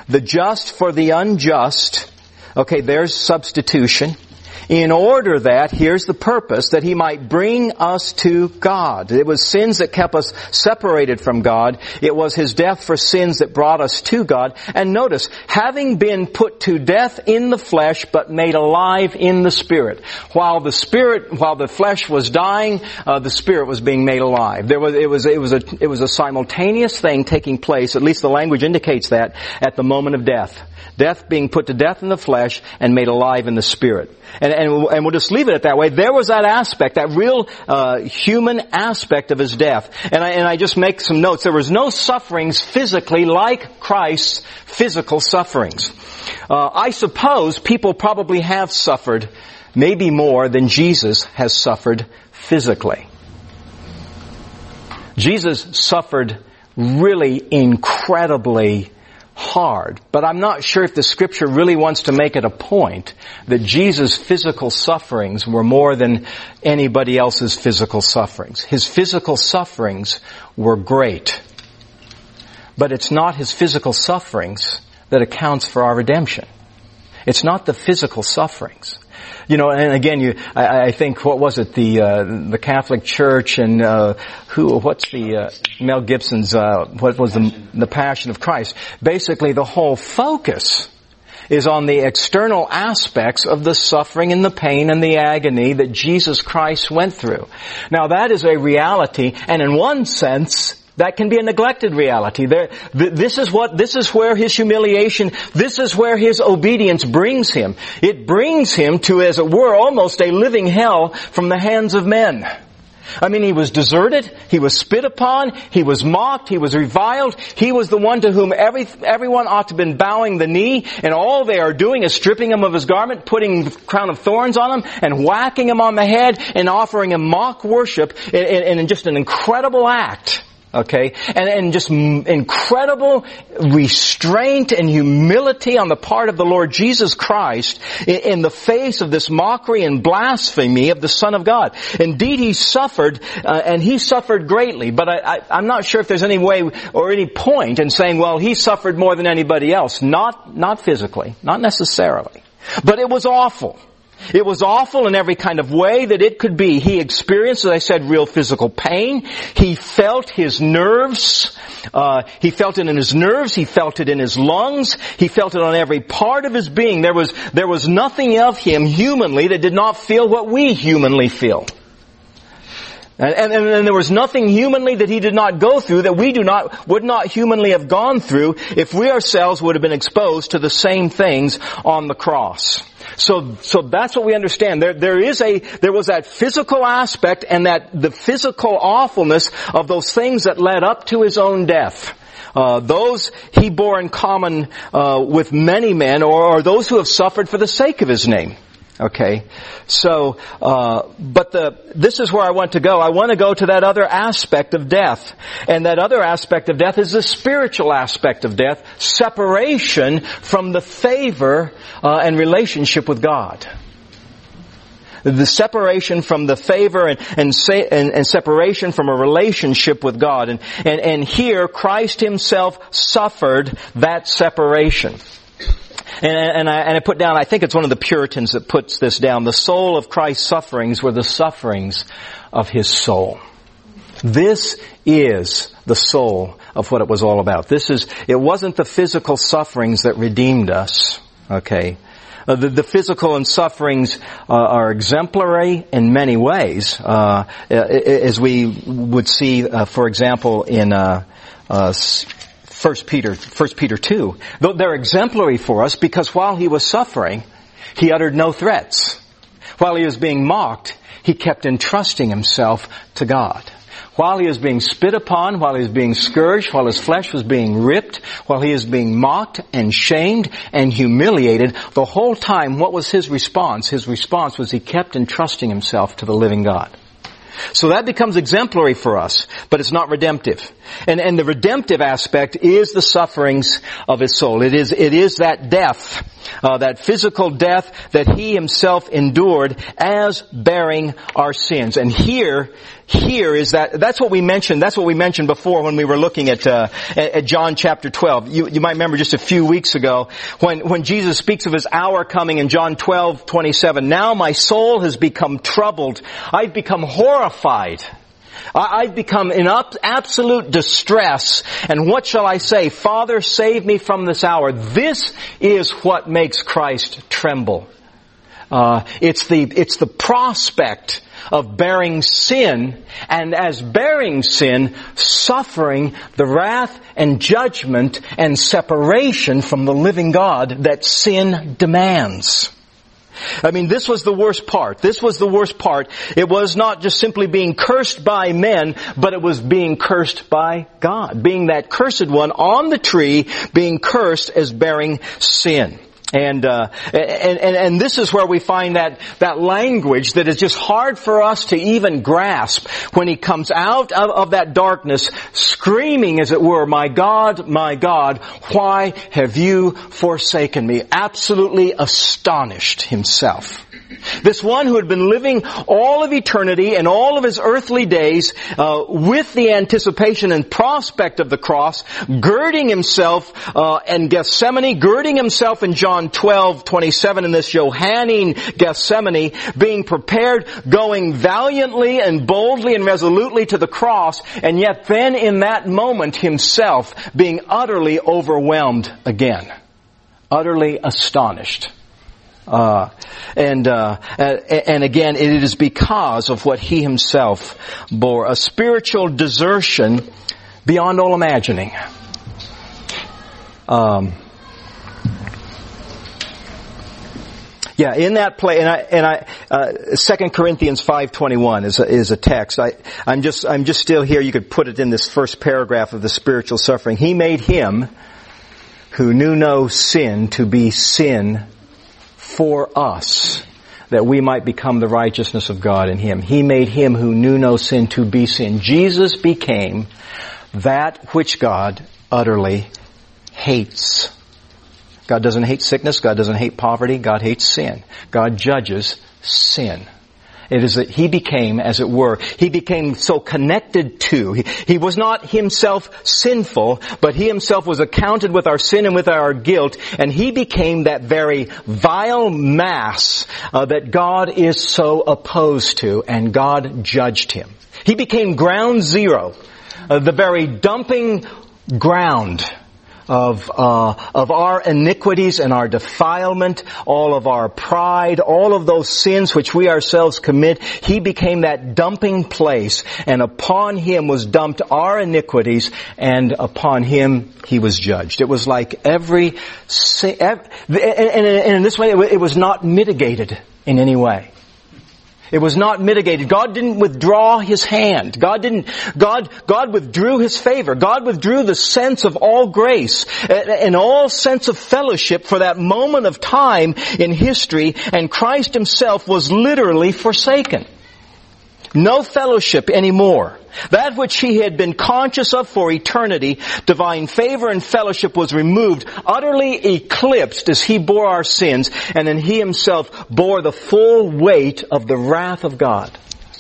A: the just for the unjust. Okay, there's substitution. In order that, here's the purpose, that He might bring us to God. It was sins that kept us separated from God. It was His death for sins that brought us to God. And notice, having been put to death in the flesh, but made alive in the Spirit. While the Spirit, while the flesh was dying, uh, the Spirit was being made alive. There was, it was, it was a, it was a simultaneous thing taking place, at least the language indicates that, at the moment of death. Death being put to death in the flesh and made alive in the Spirit. And, and, and we'll just leave it at that way. There was that aspect, that real uh, human aspect of His death. And I, and I just make some notes. There was no sufferings physically like Christ's physical sufferings. Uh, I suppose people probably have suffered maybe more than Jesus has suffered physically. Jesus suffered really incredibly hard. But I'm not sure if the Scripture really wants to make it a point that Jesus' physical sufferings were more than anybody else's physical sufferings. His physical sufferings were great. But it's not His physical sufferings that accounts for our redemption. It's not the physical sufferings. You know, and again, you, I, I think, what was it, the, uh, the Catholic Church and, uh, who, what's the, uh, Mel Gibson's, uh, what was the, the Passion of Christ? Basically, the whole focus is on the external aspects of the suffering and the pain and the agony that Jesus Christ went through. Now, that is a reality, and in one sense, that can be a neglected reality. There, th- this is what, this is where His humiliation, this is where His obedience brings Him. It brings Him to, as it were, almost a living hell from the hands of men. I mean, He was deserted, He was spit upon, He was mocked, He was reviled. He was the one to whom every, everyone ought to have been bowing the knee, and all they are doing is stripping Him of His garment, putting the crown of thorns on Him, and whacking Him on the head, and offering Him mock worship in, in, in just an incredible act. Okay, and, and just incredible restraint and humility on the part of the Lord Jesus Christ in, in the face of this mockery and blasphemy of the Son of God. Indeed, He suffered, uh, and He suffered greatly, but I, I, I'm not sure if there's any way or any point in saying, well, He suffered more than anybody else. Not, not physically, not necessarily. But it was awful. It was awful in every kind of way that it could be. He experienced, as I said, real physical pain. He felt His nerves. Uh, he felt it in His nerves. He felt it in His lungs. He felt it on every part of His being. There was, there was nothing of Him humanly that did not feel what we humanly feel. And, and, and there was nothing humanly that He did not go through that we do not, would not humanly have gone through if we ourselves would have been exposed to the same things on the cross. So, so that's what we understand. There, there is a, there was that physical aspect and that the physical awfulness of those things that led up to His own death. Uh, those He bore in common, uh, with many men, or, or those who have suffered for the sake of His name. Okay, so, uh, but the, this is where I want to go. I want to go to that other aspect of death. And that other aspect of death is the spiritual aspect of death, separation from the favor, uh, and relationship with God. The separation from the favor and, and, and, and separation from a relationship with God. And, and, and here, Christ Himself suffered that separation. And, and, I, and I put down, I think it's one of the Puritans that puts this down, the soul of Christ's sufferings were the sufferings of His soul. This is the soul of what it was all about. This is, it wasn't the physical sufferings that redeemed us, okay? Uh, the, the physical and sufferings uh, are exemplary in many ways, uh, as we would see, uh, for example, in uh, uh, First Peter, First Peter two. They're exemplary for us because while He was suffering, He uttered no threats. While He was being mocked, He kept entrusting Himself to God. While He was being spit upon, while He was being scourged, while His flesh was being ripped, while He was being mocked and shamed and humiliated, the whole time, what was His response? His response was He kept entrusting Himself to the living God. So that becomes exemplary for us, but it's not redemptive. And, and the redemptive aspect is the sufferings of His soul. It is, it is that death, uh, that physical death that He Himself endured as bearing our sins. And here, here is that, that's what we mentioned, that's what we mentioned before when we were looking at, uh, at John chapter twelve. You, you might remember just a few weeks ago when, when Jesus speaks of His hour coming in John twelve twenty-seven. Now my soul has become troubled. I've become horrified. I've become in absolute distress. And what shall I say? Father, save me from this hour. This is what makes Christ tremble. Uh, it's the, it's the prospect of bearing sin, and as bearing sin, suffering the wrath and judgment and separation from the living God that sin demands. I mean, this was the worst part. This was the worst part. It was not just simply being cursed by men, but it was being cursed by God. Being that cursed one on the tree, being cursed as bearing sin. And, uh, and, and, and this is where we find that, that language that is just hard for us to even grasp when He comes out of, of that darkness, screaming as it were, my God, my God, why have you forsaken me? Absolutely astonished Himself. This one who had been living all of eternity and all of His earthly days uh, with the anticipation and prospect of the cross, girding Himself uh, in Gethsemane, girding Himself in John twelve twenty-seven in this Johannine Gethsemane, being prepared, going valiantly and boldly and resolutely to the cross, and yet then in that moment Himself being utterly overwhelmed again, utterly astonished. Uh, and, uh, and again, it is because of what He Himself bore. A spiritual desertion beyond all imagining. Um, yeah, in that place, and I, and I, uh, Second Corinthians five twenty-one is a, is a text. I, I'm just, I'm just still here. You could put it in this first paragraph of the spiritual suffering. He made Him who knew no sin to be sin for us, that we might become the righteousness of God in Him. He made Him who knew no sin to be sin. Jesus became that which God utterly hates. God doesn't hate sickness. God doesn't hate poverty. God hates sin. God judges sin. It is that He became, as it were, He became so connected to. He, he was not Himself sinful, but He Himself was accounted with our sin and with our guilt, and He became that very vile mass uh, that God is so opposed to, and God judged Him. He became ground zero, uh, the very dumping ground of uh of our iniquities and our defilement, all of our pride, all of those sins which we ourselves commit. He became that dumping place, and upon Him was dumped our iniquities, and upon Him He was judged. It was like every sin, and in this way it was not mitigated in any way. It was not mitigated. God didn't withdraw His hand. God didn't, God, God withdrew His favor. God withdrew the sense of all grace and all sense of fellowship for that moment of time in history, and Christ Himself was literally forsaken. No fellowship anymore. That which He had been conscious of for eternity, divine favor and fellowship, was removed, utterly eclipsed as He bore our sins, and then He Himself bore the full weight of the wrath of God.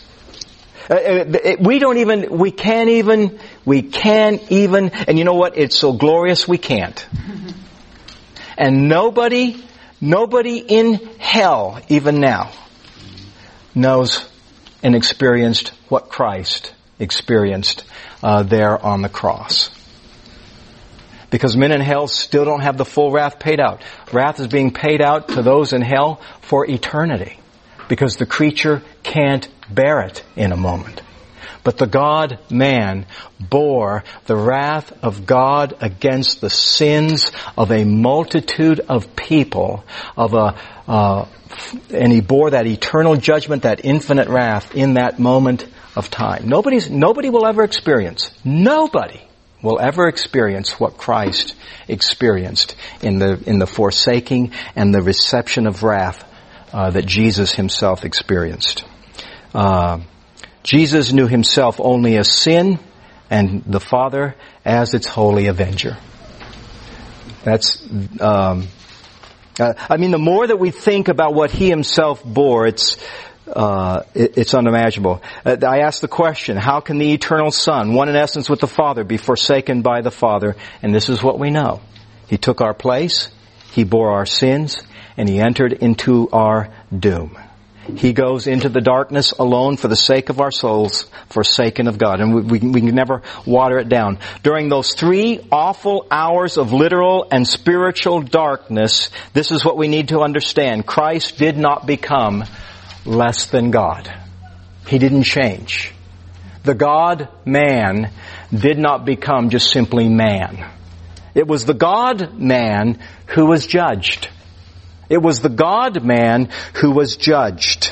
A: Uh, we don't even, we can't even, we can't even, and you know what? It's so glorious we can't. And nobody, nobody in hell, even now, knows and experienced what Christ experienced uh, there on the cross. Because men in hell still don't have the full wrath paid out. Wrath is being paid out to those in hell for eternity, because the creature can't bear it in a moment. But the God-man bore the wrath of God against the sins of a multitude of people, of a uh, and He bore that eternal judgment, that infinite wrath in that moment of time. Nobody's, nobody will ever experience, nobody will ever experience what Christ experienced in the, in the forsaking and the reception of wrath uh, that Jesus Himself experienced. Uh, Jesus knew himself only as sin and the Father as its holy avenger. That's, um, uh, I mean, the more that we think about what he himself bore, it's, uh, it, it's unimaginable. Uh, I asked the question, how can the eternal Son, one in essence with the Father, be forsaken by the Father? And this is what we know. He took our place, he bore our sins, and he entered into our doom. He goes into the darkness alone for the sake of our souls, forsaken of God. And we, we, we can never water it down. During those three awful hours of literal and spiritual darkness, this is what we need to understand. Christ did not become less than God. He didn't change. The God-man did not become just simply man. It was the God-man who was judged. It was the God-man who was judged.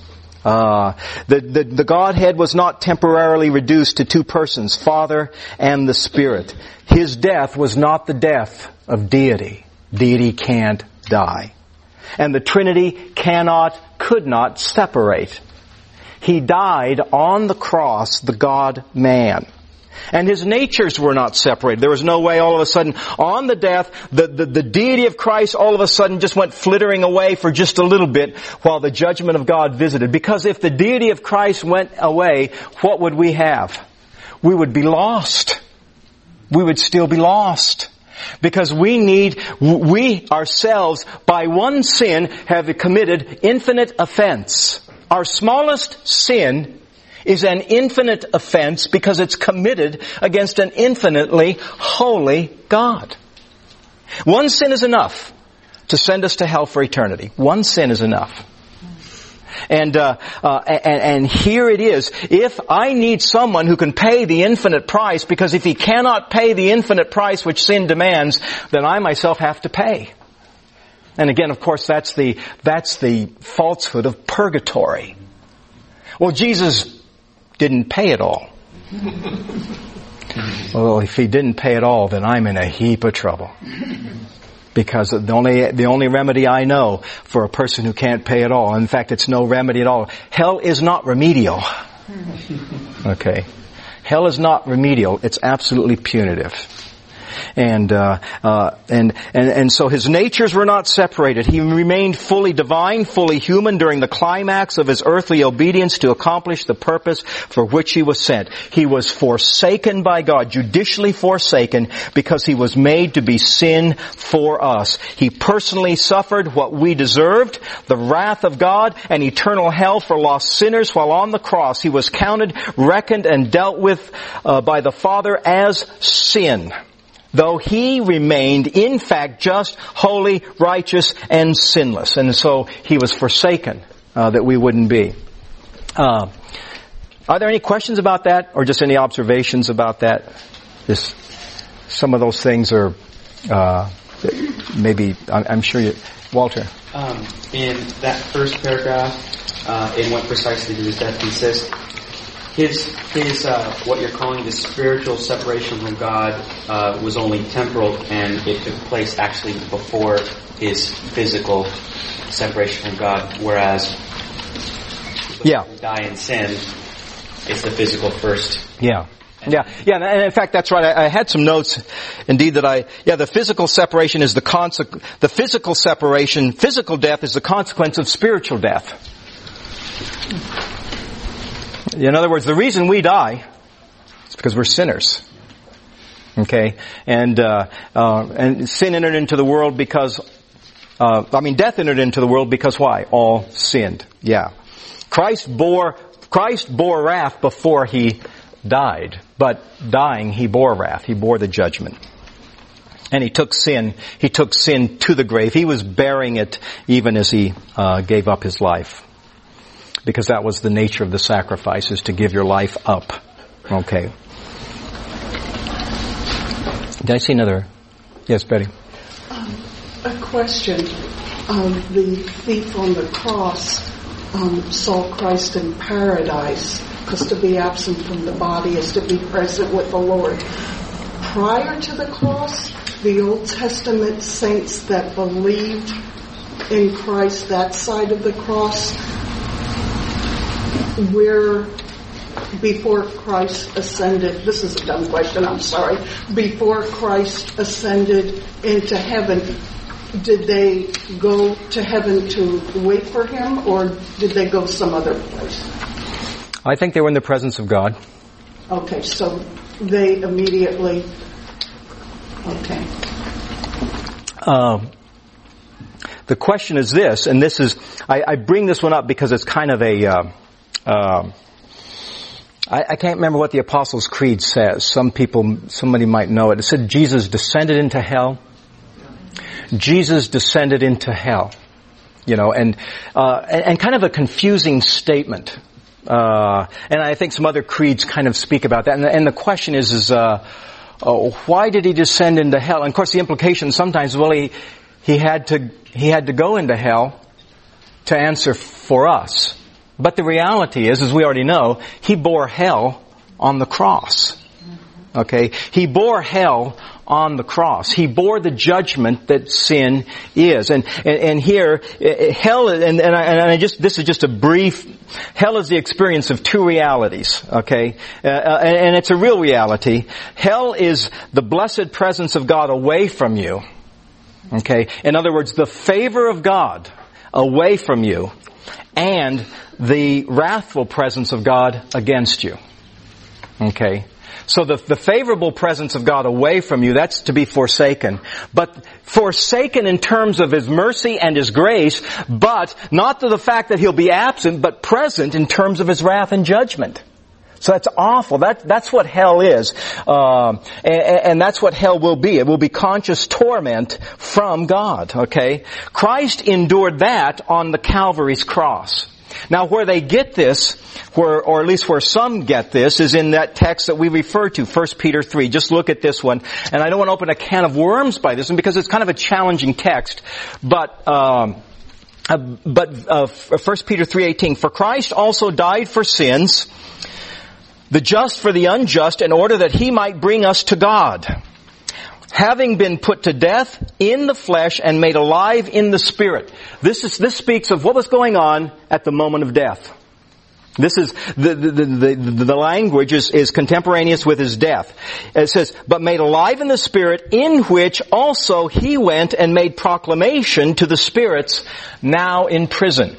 A: Uh, the, the, the Godhead was not temporarily reduced to two persons, Father and the Spirit. His death was not the death of deity. Deity can't die. And the Trinity cannot, could not separate. He died on the cross, the God-man. And his natures were not separated. There was no way all of a sudden, on the death, the, the, the deity of Christ all of a sudden just went flittering away for just a little bit while the judgment of God visited. Because if the deity of Christ went away, what would we have? We would be lost. We would still be lost. Because we need, we ourselves, by one sin, have committed infinite offense. Our smallest sin is an infinite offense because it's committed against an infinitely holy God. One sin is enough to send us to hell for eternity. One sin is enough. And, uh, uh, and, and here it is. If I need someone who can pay the infinite price, because if he cannot pay the infinite price which sin demands, then I myself have to pay. And again, of course, that's the, that's the falsehood of purgatory. Well, Jesus didn't pay it all. Well, if he didn't pay it all, then I'm in a heap of trouble. Because the only, the only remedy I know for a person who can't pay it all, in fact, it's no remedy at all. Hell is not remedial. Okay. Hell is not remedial. It's absolutely punitive. And, uh, uh, and, and, and so his natures were not separated. He remained fully divine, fully human during the climax of his earthly obedience to accomplish the purpose for which he was sent. He was forsaken by God, judicially forsaken, because he was made to be sin for us. He personally suffered what we deserved, the wrath of God and eternal hell for lost sinners while on the cross. He was counted, reckoned, and dealt with uh, by the Father as sin. Though he remained, in fact, just, holy, righteous, and sinless. And so he was forsaken, uh, that we wouldn't be. Uh, are there any questions about that, or just any observations about that? This, some of those things are, uh, maybe, I'm sure you, Walter.
D: Um, in that first paragraph, uh, in what precisely did his death consist? His, his, uh, what you're calling the spiritual separation from God, uh, was only temporal, and it took place actually before his physical separation from God, whereas
A: yeah.
D: die in sin, it's the physical first.
A: Yeah. Yeah, yeah, and in fact, that's right. I, I had some notes, indeed, that I, yeah, the physical separation is the consequence, the physical separation, physical death is the consequence of spiritual death. In other words, the reason we die is because we're sinners. Okay? And, uh, uh, and sin entered into the world because, uh, I mean, death entered into the world because why? All sinned. Yeah. Christ bore, Christ bore wrath before he died. But dying, he bore wrath. He bore the judgment. And he took sin, he took sin to the grave. He was bearing it even as he, uh, gave up his life. Because that was the nature of the sacrifice, is to give your life up. Okay. Did I see another? Yes, Betty.
E: Um, a question. Um, the thief on the cross um, saw Christ in paradise, because to be absent from the body is to be present with the Lord. Prior to the cross, the Old Testament saints that believed in Christ, that side of the cross, where before Christ ascended, this is a dumb question, I'm sorry, before Christ ascended into heaven, did they go to heaven to wait for him, or did they go some other place?
A: I think they were in the presence of God.
E: Okay, so they immediately, okay.
A: Uh, the question is this, and this is, I, I bring this one up because it's kind of a, uh, uh, I, I can't remember what the Apostles' Creed says. Some people, somebody might know it. It said Jesus descended into hell. Jesus descended into hell. You know, and, uh, and, and kind of a confusing statement. Uh, and I think some other creeds kind of speak about that. And the, and the question is, is, uh, oh, why did he descend into hell? And of course the implication sometimes, well, he, he had to, he had to go into hell to answer for us. But the reality is, as we already know, he bore hell on the cross. Okay? He bore hell on the cross. He bore the judgment that sin is. And, and, and here, hell, and, and, I, and I just, this is just a brief, hell is the experience of two realities, okay? Uh, and, and it's a real reality. Hell is the blessed presence of God away from you, okay? In other words, the favor of God away from you, and the wrathful presence of God against you, okay? So the, the favorable presence of God away from you, that's to be forsaken. But forsaken in terms of His mercy and His grace, but not to the fact that He'll be absent, but present in terms of His wrath and judgment. So that's awful. That, that's what hell is. Um, and, and that's what hell will be. It will be conscious torment from God, okay? Christ endured that on the Calvary's cross. Now where they get this, where, or at least where some get this, is in that text that we refer to, First Peter three. Just look at this one. And I don't want to open a can of worms by this one because it's kind of a challenging text. But, um, uh, but, uh, First Peter three eighteen, for Christ also died for sins, the just for the unjust, in order that He might bring us to God, having been put to death in the flesh and made alive in the Spirit. This is, this speaks of what was going on at the moment of death. This is, the, the, the, the, the language is, is contemporaneous with His death. It says, but made alive in the Spirit, in which also He went and made proclamation to the spirits now in prison.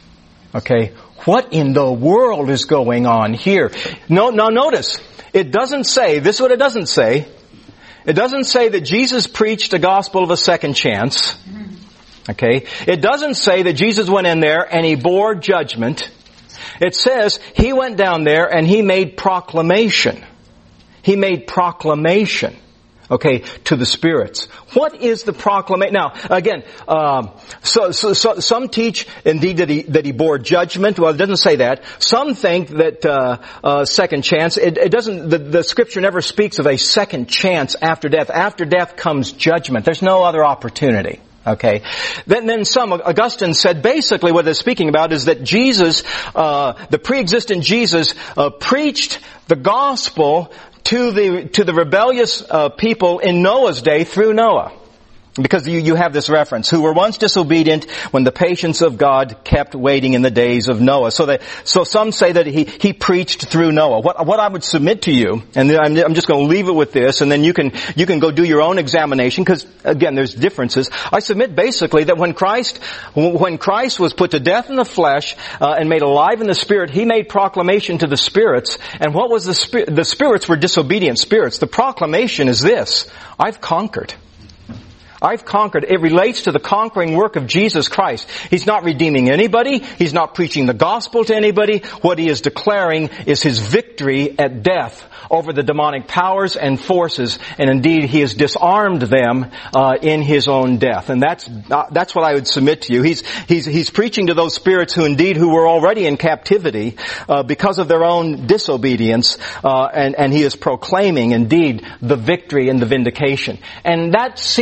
A: Okay, what in the world is going on here? No, now notice, it doesn't say, this is what it doesn't say. It doesn't say that Jesus preached a gospel of a second chance. Okay? It doesn't say that Jesus went in there and He bore judgment. It says He went down there and He made proclamation. He made proclamation. Okay, to the spirits. What is the proclamation? Now, again, um, so, so, so some teach indeed that he that he bore judgment. Well, it doesn't say that. Some think that uh, uh second chance. It, it doesn't. The, the Scripture never speaks of a second chance after death. After death comes judgment. There's no other opportunity. Okay. Then, then some, Augustine said basically what they're speaking about is that Jesus, uh, the pre-existent Jesus, uh, preached the gospel to the, to the rebellious, uh, people in Noah's day through Noah. Because you, you have this reference, who were once disobedient when the patience of God kept waiting in the days of Noah. So that, so some say that he, he preached through Noah. What, what I would submit to you, and I'm, I'm just going to leave it with this, and then you can, you can go do your own examination, because again, there's differences. I submit basically that when Christ, when Christ was put to death in the flesh, uh, and made alive in the Spirit, He made proclamation to the spirits. And what was the spirit? The spirits were disobedient spirits. The proclamation is this: I've conquered. I've conquered. It relates to the conquering work of Jesus Christ. He's not redeeming anybody. He's not preaching the gospel to anybody. What He is declaring is His victory at death over the demonic powers and forces. And indeed, He has disarmed them uh, in His own death. And that's uh, that's what I would submit to you. He's he's he's preaching to those spirits who indeed who were already in captivity uh, because of their own disobedience. Uh, and and He is proclaiming indeed the victory and the vindication. And that seems to be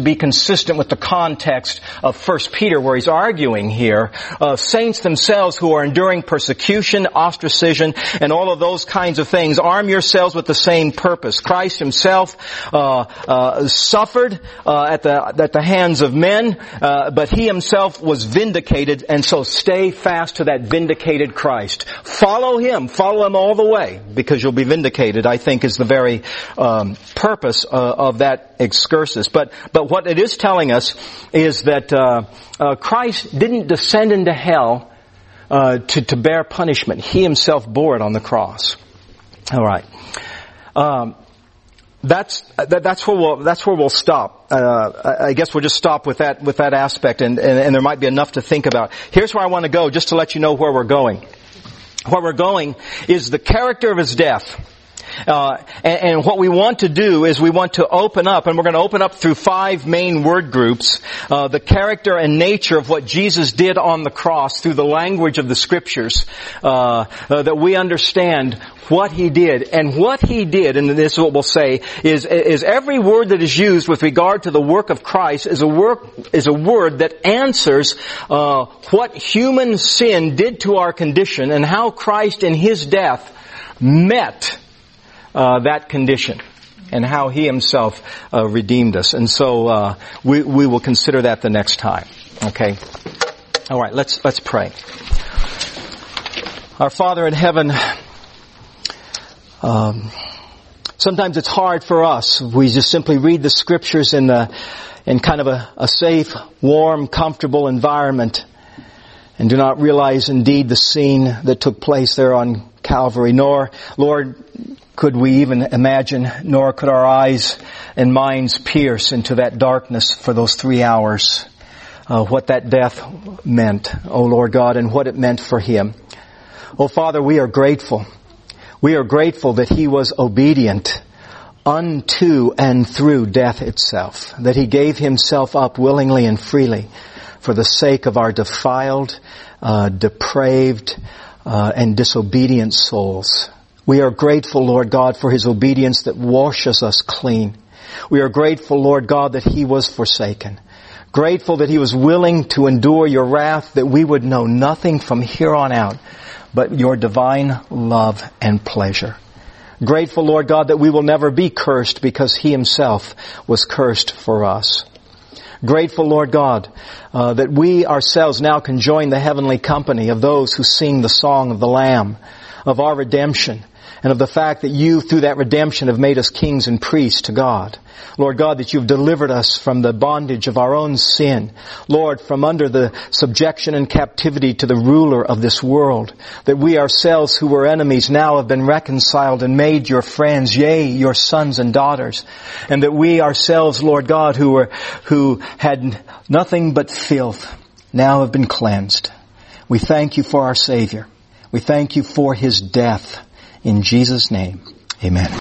A: be consistent with the context of First Peter, where he's arguing here, uh, saints themselves who are enduring persecution, ostracism, and all of those kinds of things. Arm yourselves with the same purpose. Christ himself uh, uh, suffered uh, at the at the hands of men, uh, but he himself was vindicated, and so stay fast to that vindicated Christ. Follow him. Follow him all the way, because you'll be vindicated, I think, is the very um, purpose uh, of that excursus. But but what it is telling us is that uh, uh, Christ didn't descend into hell uh, to, to bear punishment. He himself bore it on the cross. All right. Um, that's that, that's where we'll that's where we'll stop. Uh, I guess we'll just stop with that with that aspect, and, and, and there might be enough to think about. Here's where I want to go, just to let you know where we're going. Where we're going is the character of his death. Uh, and, and what we want to do is we want to open up, and we're going to open up through five main word groups, uh, the character and nature of what Jesus did on the cross through the language of the Scriptures, uh, uh, that we understand what he did. And what he did, and this is what we'll say, is, is every word that is used with regard to the work of Christ is a work, is a word that answers, uh, what human sin did to our condition and how Christ in his death met Uh, that condition, and how he himself uh, redeemed us. And so uh, we we will consider that the next time. Okay. All right. Let's let's pray. Our Father in heaven, um, sometimes it's hard for us. We just simply read the Scriptures in the in kind of a, a safe, warm, comfortable environment, and do not realize indeed the scene that took place there on Calvary. Nor, Lord, could we even imagine, nor could our eyes and minds pierce into that darkness for those three hours, uh, what that death meant, oh Lord God, and what it meant for him. Oh Father, we are grateful. We are grateful that he was obedient unto and through death itself, that he gave himself up willingly and freely for the sake of our defiled, uh, depraved, uh, and disobedient souls. We are grateful, Lord God, for his obedience that washes us clean. We are grateful, Lord God, that he was forsaken. Grateful that he was willing to endure your wrath, that we would know nothing from here on out but your divine love and pleasure. Grateful, Lord God, that we will never be cursed because he himself was cursed for us. Grateful, Lord God, uh, that we ourselves now can join the heavenly company of those who sing the song of the Lamb, of our redemption, and of the fact that you, through that redemption, have made us kings and priests to God. Lord God, that you've delivered us from the bondage of our own sin. Lord, from under the subjection and captivity to the ruler of this world. That we ourselves who were enemies now have been reconciled and made your friends, yea, your sons and daughters. And that we ourselves, Lord God, who were, who had nothing but filth, now have been cleansed. We thank you for our Savior. We thank you for his death. In Jesus' name, amen.